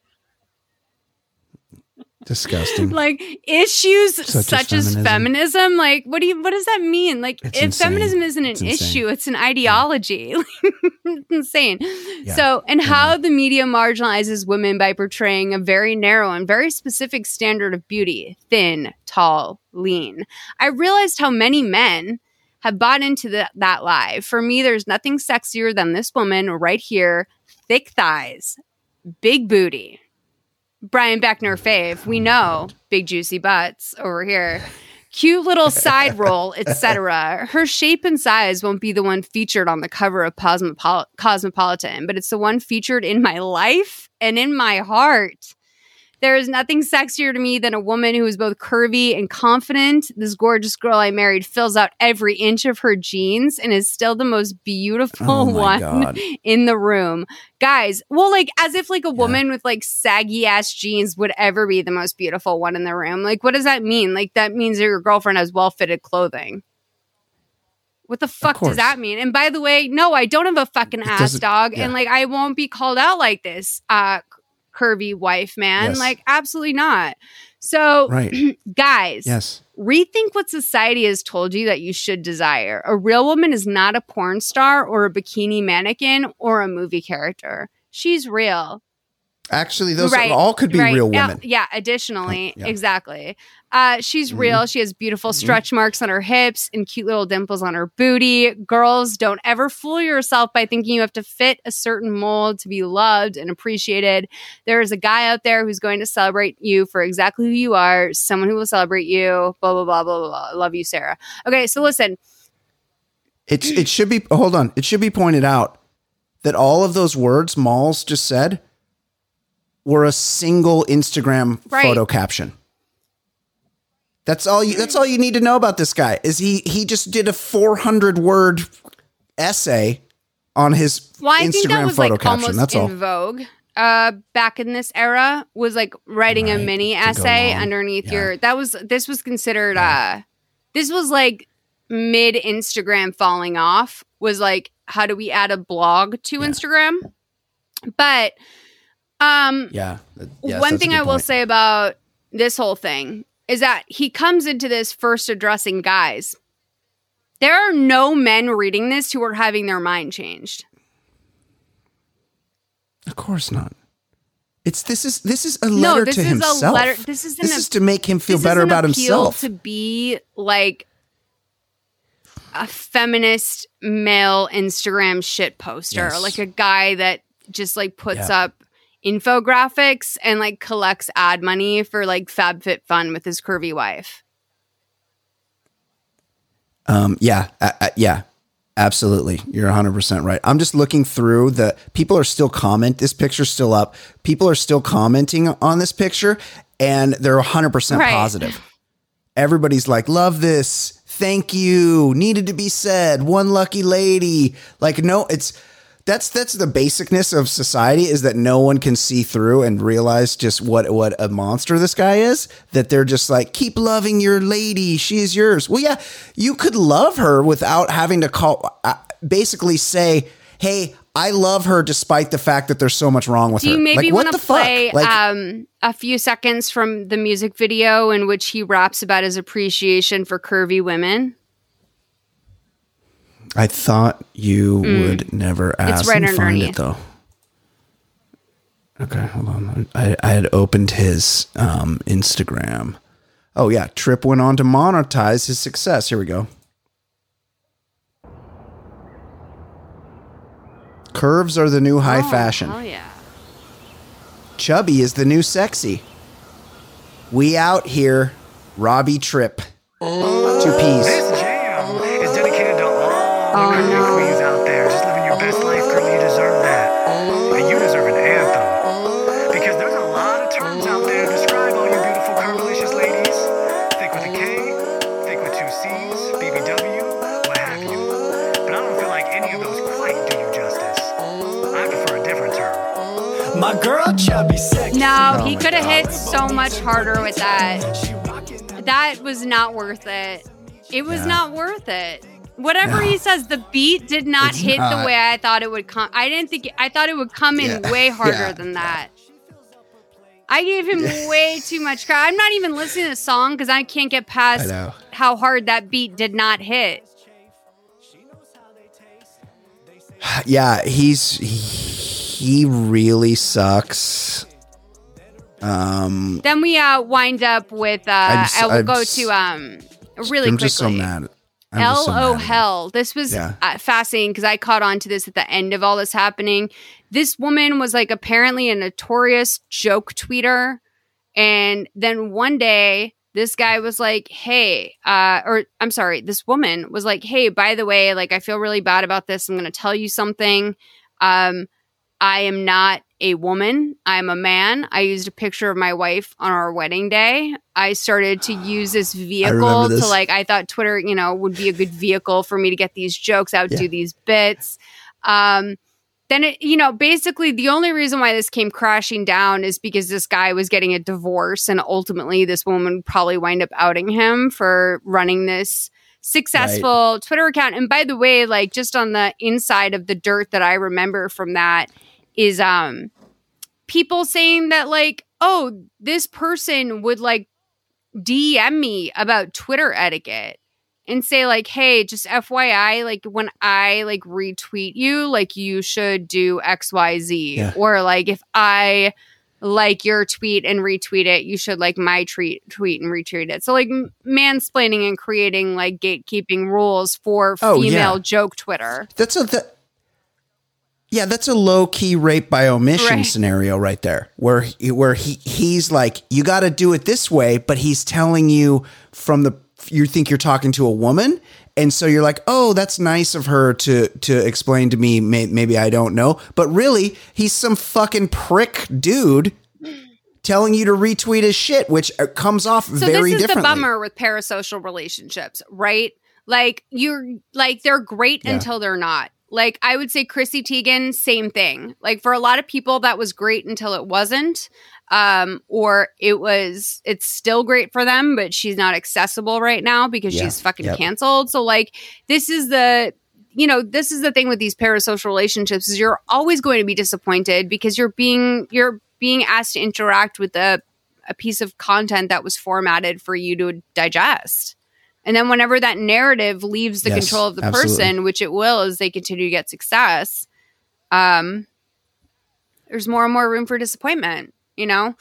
disgusting. Like issues such as feminism. Like, what does that mean? Like, It's if insane. feminism isn't an issue, it's an ideology. It's insane. Yeah. So, and how the media marginalizes women by portraying a very narrow and very specific standard of beauty: thin, tall, lean. I realized how many men have bought into that lie. For me, there's nothing sexier than this woman right here. Thick thighs, big booty. Brian Beckner fave. We know big juicy butts over here. Cute little side roll, etc. Her shape and size won't be the one featured on the cover of Cosmopolitan, but it's the one featured in my life and in my heart. There is nothing sexier to me than a woman who is both curvy and confident. This gorgeous girl I married fills out every inch of her jeans and is still the most beautiful one in the room. Guys, well, like as if like a woman with like saggy ass jeans would ever be the most beautiful one in the room. Like, what does that mean? Like, that means that your girlfriend has well-fitted clothing. What the fuck does that mean? And by the way, no, I don't have a fucking ass, dog. Yeah. And like, I won't be called out like this. Curvy wife, man. Yes. Like, absolutely not. So, guys, rethink what society has told you that you should desire. A real woman is not a porn star or a bikini mannequin or a movie character. She's real. Actually, those all could be real women. Yeah, additionally, exactly. She's real. She has beautiful stretch marks on her hips and cute little dimples on her booty. Girls, don't ever fool yourself by thinking you have to fit a certain mold to be loved and appreciated. There is a guy out there who's going to celebrate you for exactly who you are, someone who will celebrate you, blah, blah, blah, blah, blah, blah. Love you, Sarah. Okay, so listen. It should be, hold on. It should be pointed out that all of those words Malls just said were a single Instagram photo caption. That's all you need to know about this guy is he just did a 400-word essay on his Instagram photo caption. That's all. In vogue back in this era was like writing a mini essay underneath this was considered this was like mid Instagram falling off, was like, how do we add a blog to Instagram? But one thing I will say about this whole thing is that he comes into this first addressing guys. There are no men reading this who are having their mind changed. Of course not. This is a letter to himself. This is to make him feel better about himself. To be like a feminist male Instagram shit poster, like a guy that just like puts up infographics and like collects ad money for like FabFitFun with his curvy wife. Absolutely. You're 100% right. I'm just looking through people are still this picture's still up. People are still commenting on this picture and they're 100% positive. Everybody's like, love this. Thank you. Needed to be said. One lucky lady. Like, no, that's the basicness of society, is that no one can see through and realize just what a monster this guy is, that they're just like, keep loving your lady. She is yours. Well, yeah, you could love her without having to basically say, hey, I love her despite the fact that there's so much wrong with her. Do you maybe want to play a few seconds from the music video in which he raps about his appreciation for curvy women? I thought you would never ask. It's right me find it though. Okay, hold on. I had opened his Instagram. Oh yeah, Tripp went on to monetize his success. Here we go. Curves are the new high fashion. Oh yeah. Chubby is the new sexy. We out here, Robbie Tripp. 2 P's. This jam is dedicated to all the curvy queens out there. Just living your best life, girl. You deserve that. And you deserve an anthem. Because there's a lot of terms out there to describe all you beautiful, curvilicious ladies. Thick with a K, thick with 2 C's, BBW, what have you. My girl chubby sexy. No, he could have hit so much harder with that. That was not worth it. It was not worth it. Whatever he says, the beat did not hit the way I thought it would come. I thought it would come in way harder than that. I gave him way too much credit. I'm not even listening to the song because I can't get past how hard that beat did not hit. Yeah, he really sucks. Then we wind up with I will go to really I'm quickly. just so mad. LO hell. This was fascinating because I caught on to this at the end of all this happening. This woman was like apparently a notorious joke tweeter. And then one day this guy was like, hey, this woman was like, hey, by the way, like, I feel really bad about this. I'm going to tell you something. I am not a woman. I'm a man. I used a picture of my wife on our wedding day. I started to use this vehicle to like, I thought Twitter, you know, would be a good vehicle for me to get these jokes out, do these bits. Then it, you know, basically the only reason why this came crashing down is because this guy was getting a divorce, and ultimately this woman would probably wind up outing him for running this successful Twitter account. And by the way, like, just on the inside of the dirt that I remember from that is people saying that like, oh, this person would like DM me about Twitter etiquette and say like, hey, just FYI, like when I like retweet you, like you should do XYZ. Yeah. Or like if I like your tweet and retweet it, you should like my tweet and retweet it. So like mansplaining and creating like gatekeeping rules for female joke Twitter. That's a low key rape by omission scenario right there, where he's like, you got to do it this way, but he's telling you you think you're talking to a woman, and so you're like, oh, that's nice of her to explain to me. Maybe I don't know, but really, he's some fucking prick dude telling you to retweet his shit, which comes off very differently. So this is the bummer with parasocial relationships, right? Like they're great until they're not. Like, I would say Chrissy Teigen, same thing. Like, for a lot of people, that was great until it wasn't. Or it's still great for them, but she's not accessible right now because she's fucking canceled. So, like, this is the thing with these parasocial relationships is you're always going to be disappointed because you're being asked to interact with a piece of content that was formatted for you to digest. And then whenever that narrative leaves the control of the person, which it will as they continue to get success, there's more and more room for disappointment, you know?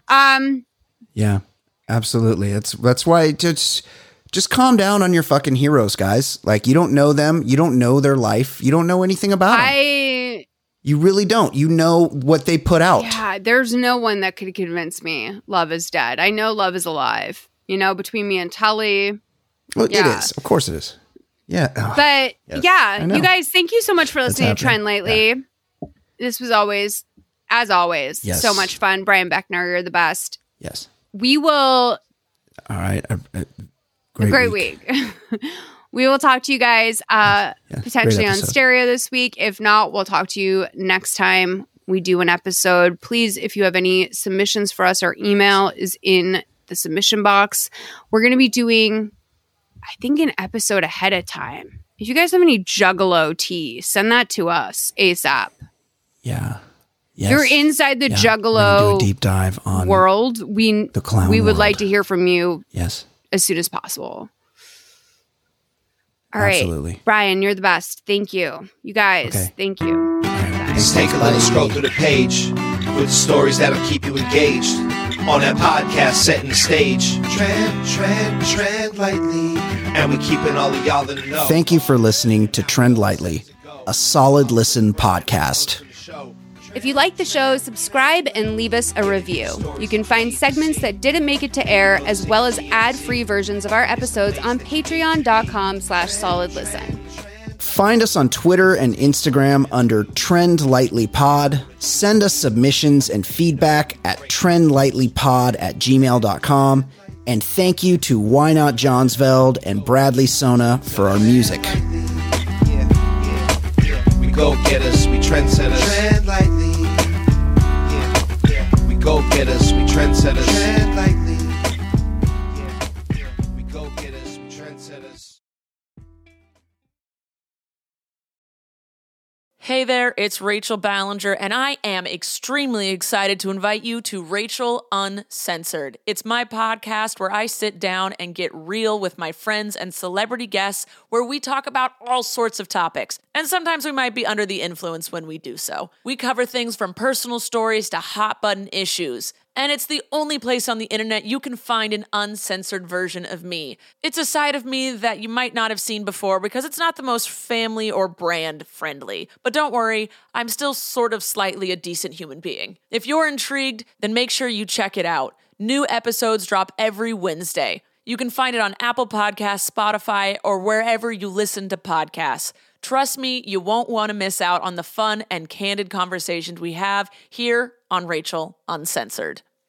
Yeah, absolutely. That's why just calm down on your fucking heroes, guys. Like, you don't know them. You don't know their life. You don't know anything about them. You really don't. You know what they put out. Yeah, there's no one that could convince me love is dead. I know love is alive, you know, between me and Tully. Well, it is. Of course it is. Yeah. But you guys, thank you so much for listening to Trend Lately. Yeah. This was always, as always, so much fun. Brian Beckner, you're the best. Yes. We will. All right. Great week. We will talk to you guys potentially on stereo this week. If not, we'll talk to you next time we do an episode. Please, if you have any submissions for us, our email is in the submission box. We're going to be doing, I think, an episode ahead of time. If you guys have any Juggalo tea, send that to us ASAP. Yeah. Yes. You're inside the Juggalo do a deep dive on world. We would world. like to hear from you as soon as possible. All Absolutely. right. Brian, you're the best. Thank you. You guys, thank you. Let's take a little scroll through the page with stories that'll keep you engaged on that podcast setting the stage. Trend lightly. And we keeping all of y'all in the know. Thank you for listening to Trend Lightly, a solid listen podcast. If you like the show, subscribe and leave us a review. You can find segments that didn't make it to air, as well as ad-free versions of our episodes on patreon.com/solidlisten. Find us on Twitter and Instagram under Trend Lightly Pod. Send us submissions and feedback at trendlightlypod@gmail.com. And thank you to Why Not Johnsveld and Bradley Sona for our music. We go getters, we trendsetters. Trend lightly. go-getters, we trendsetters. Tread lightly. Yeah, we go-getters, we trendsetters. Hey there, it's Rachel Ballinger, and I am extremely excited to invite you to Rachel Uncensored. It's my podcast where I sit down and get real with my friends and celebrity guests, where we talk about all sorts of topics. And sometimes we might be under the influence when we do so. We cover things from personal stories to hot-button issues. And it's the only place on the internet you can find an uncensored version of me. It's a side of me that you might not have seen before because it's not the most family or brand friendly. But don't worry, I'm still sort of slightly a decent human being. If you're intrigued, then make sure you check it out. New episodes drop every Wednesday. You can find it on Apple Podcasts, Spotify, or wherever you listen to podcasts. Trust me, you won't want to miss out on the fun and candid conversations we have here on Rachel Uncensored.